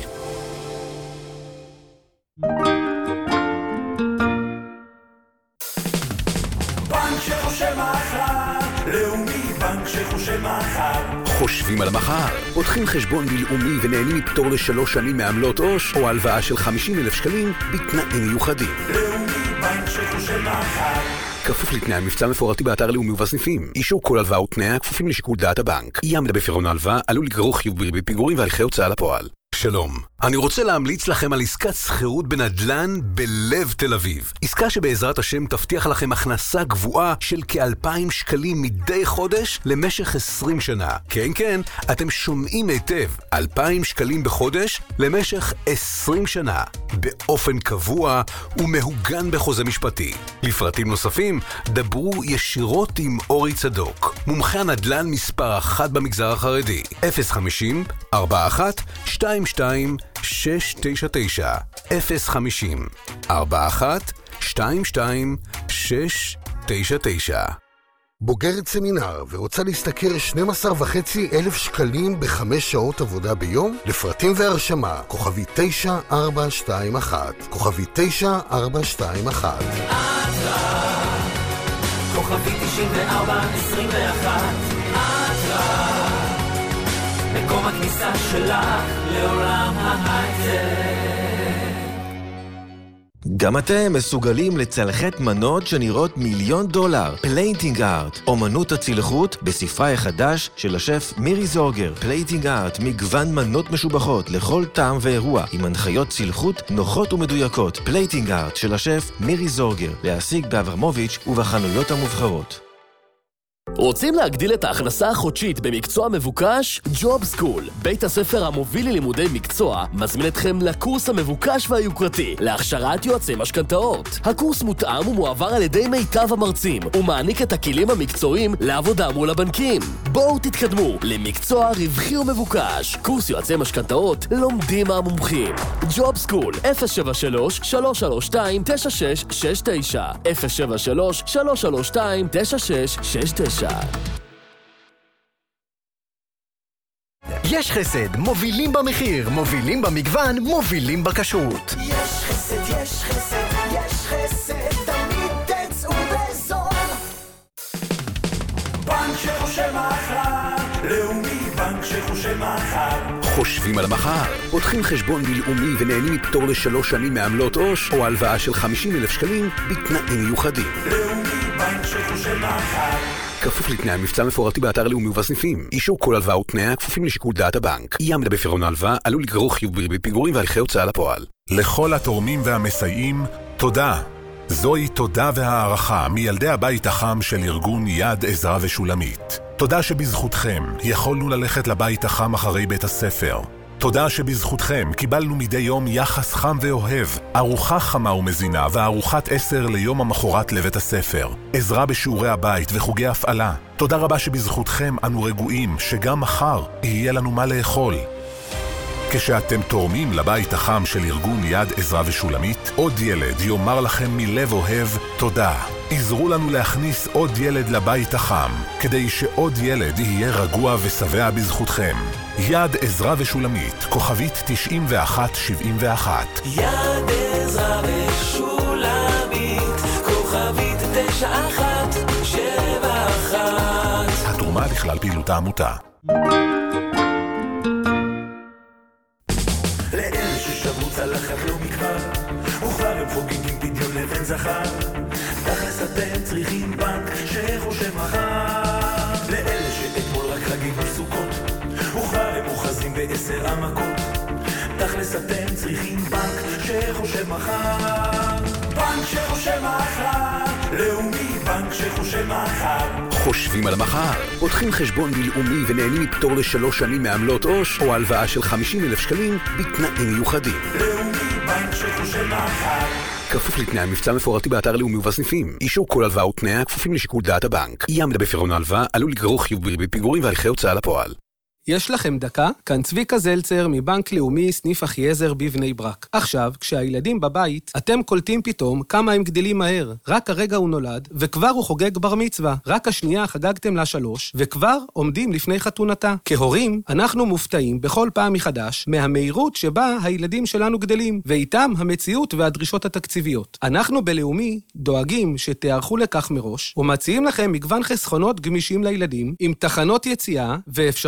חושבים על המחר? פותחים חשבון בלאומי ונהנים מפטור ל3 שנים מעמלות עו"ש או הלוואה של 50,000 שקלים בתנאים מיוחדים. לאומי בנק שחושב מחר. כפוף לתנאי המבצע מפורטי באתר לאומי ובסניפים. אישור כל הלוואה ותנאיה כפופים לשיקול דעת הבנק. אי עמידה בפירעון ההלוואה עלול לגרור חיוב בריבית פיגורים והליכי הוצאה לפועל. שלום, אני רוצה להמליץ לכם על עסקת שכירות בנדל"ן בלב תל אביב. עסקה שבעזרת השם תבטיח לכם הכנסה גבוהה של כ-2,000 שקלים מדי חודש למשך 20 שנה. כן, כן, אתם שומעים היטב, 2,000 שקלים בחודש למשך 20 שנה, באופן קבוע ומהוגן בחוזה משפטי. לפרטים נוספים, דברו ישירות עם אורי צדוק, מומחה הנדל"ן מספר 1 במגזר החרדי. 050-41-22-699 050-41-22-699. בוגרת סמינר ורוצה להשתכר 12,500 שקלים ב5 שעות עבודה ביום? לפרטים והרשמה, כוכבי 9421, כוכבי 9421. כוכבי 9421, מקום הכניסה שלך לעולם ההייטק. גם אתם מסוגלים לצלחת מנות שנראות $1,000,000. פלייטינג ארט, אומנות הצלחות בספרה החדש של השף מירי זורגר. פלייטינג ארט, מגוון מנות משובחות לכל טעם ואירוע, עם הנחיות צלחות נוחות ומדויקות. פלייטינג ארט של השף מירי זורגר, להשיג באברמוביץ' ובחנויות המובחרות. רוצים להגדיל את ההכנסה החודשית במקצוע מבוקש? ג'וב סקול, בית הספר המוביל ללימודי מקצוע, מזמין אתכם לקורס המבוקש והיוקרתי להכשרת יועצי משכנתאות. הקורס מותאם ומועבר על ידי מיטב המרצים ומעניק את הכלים המקצועיים לעבודה מול הבנקים. בואו תתקדמו למקצוע רווחי ומבוקש. קורס יועצי משכנתאות לומדים מהמומחים. ג'וב סקול, 073-332-9669 073-332-9669. יש חסד, מובילים במחיר, מובילים במגוון, מובילים בכשרות. יש חסד, יש חסד, יש חסד, תמיד תצאו בזול. בנק שחושב מחר, לאומי בנק שחושב מחר. חושבים על המחר, פותחים חשבון בלאומי ונהנים מפטור ל3 שנים מעמלות עו"ש או הלוואה של 50,000 שקלים בתנאים מיוחדים. לאומי בנק שחושב מחר. כפוף לתנאי המבצע מפורטי באתר לאומי ובסניפים. אישור כל הלוואה ותנאיה כפופים לשיקול דעת הבנק. אי עמידה בפירעון ההלוואה עלול לגרור חיוב בריבית פיגורים והליכי הוצאה לפועל. לכל התורמים והמסייעים, תודה. זוהי תודה והערכה מילדי הבית החם של ארגון יד עזרא ושולמית. תודה שבזכותכם יכולנו ללכת לבית החם אחרי בית הספר. תודה שבזכותכם קיבלנו מדי יום יחס חם ואוהב, ארוחה חמה ומזינה וארוחת 10 ליום המחרת לבית הספר, עזרה בשיעורי הבית וחוגי הפעלה. תודה רבה שבזכותכם אנו רגועים שגם מחר יהיה לנו מה לאכול. כשאתם תורמים לבית החם של ארגון יד עזרא ושולמית, עוד ילד יאמר לכם מלב אוהב תודה. עזרו לנו להכניס עוד ילד לבית החם, כדי שעוד ילד יהיה רגוע ושבע בזכותכם. יד עזרא ושולמית, כוכבית 9171. יד עזרא ושולמית, כוכבית 9171. התרומה לכלל פעילות העמותה. לאלה ששברו צלחת לא מכבר, וכבר הם חוגגים פדיון לבן זכר. תכלס אתם צריכים בנק שחושב מחר. לאלה שאתמול רק חגיגו סוכות, וכבר הם מוכרזים ב10 המכות. תכלס אתם צריכים בנק שחושב מחר. בנק שחושב מחר, לאומי בנק שחושב מחר. חושבים על המחר, פותחים חשבון בלאומי ונהנים מפטור ל3 שנים מעמלות עו"ש או הלוואה של 50,000 שקלים בתנאים מיוחדים. לאומי בנק שחושב מחר. כפוף לתנאי המבצע מפורטי באתר לאומי ובסניפים. אישור כל הלוואה ותנאיה כפופים לשיקול דעת הבנק. אי עמידה בפירעון ההלוואה עלול לגרור חיוב בריבית פיגורים והליכי הוצאה לפועל. יש לכם דקה? כאן צביקה זלצר מבנק לאומי סניף אחיעזר בבני ברק. עכשיו, כשהילדים בבית, אתם קולטים פתאום כמה הם גדלים מהר. רק הרגע הוא נולד, וכבר הוא חוגג בר מצווה. רק השנייה חגגתם לה 3, וכבר עומדים לפני חתונתה. כהורים, אנחנו מופתעים בכל פעם מחדש מהמהירות שבה הילדים שלנו גדלים, ואיתם המציאות והדרישות התקציביות. אנחנו בלאומי דואגים שתיערכו לכך מראש, ומציעים לכם מגוון חסכונות גמישים לילדים, עם תחנות יציאה ואפשרות להגיע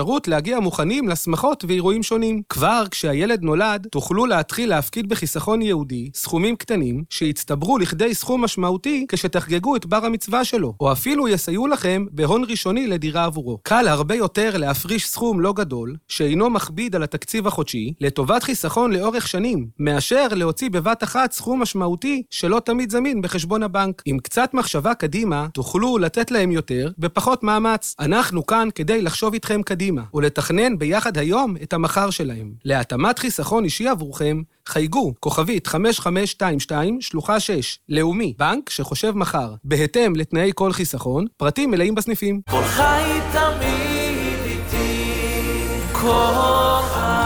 להגיע מוכנים לשמחות ואירועים שונים. כבר כשהילד נולד, תוכלו להתחיל להפקיד בחיסכון יהודי סכומים קטנים שיצטברו לכדי סכום משמעותי כשתחגגו את בר המצווה שלו, או אפילו יסייעו לכם בהון ראשוני לדירה עבורו. קל הרבה יותר להפריש סכום לא גדול, שאינו מכביד על התקציב החודשי, לטובת חיסכון לאורך שנים, מאשר להוציא בבת אחת סכום משמעותי שלא תמיד זמין בחשבון הבנק. עם קצת מחשבה קדימה, תוכלו לתת להם יותר בפחות מאמץ. אנחנו כאן כדי לחשוב איתכם קדימה, ולתכנן ביחד היום את המחר שלהם. להתאמת חיסכון אישי עבורכם, חייגו, כוכבית 5522, שלוחה 6, לאומי, בנק שחושב מחר. בהתאם לתנאי כל חיסכון, פרטים מלאים בסניפים. כל חי תמיד איתי, כל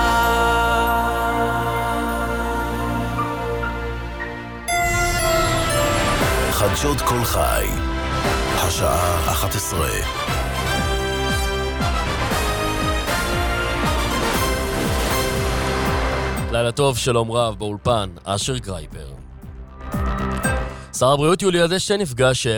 חדשות כל חי, השעה 11. לילה טוב, שלום רב, באולפן, אשר גרייבר. שר הבריאות יולי אדלשטיין נפגש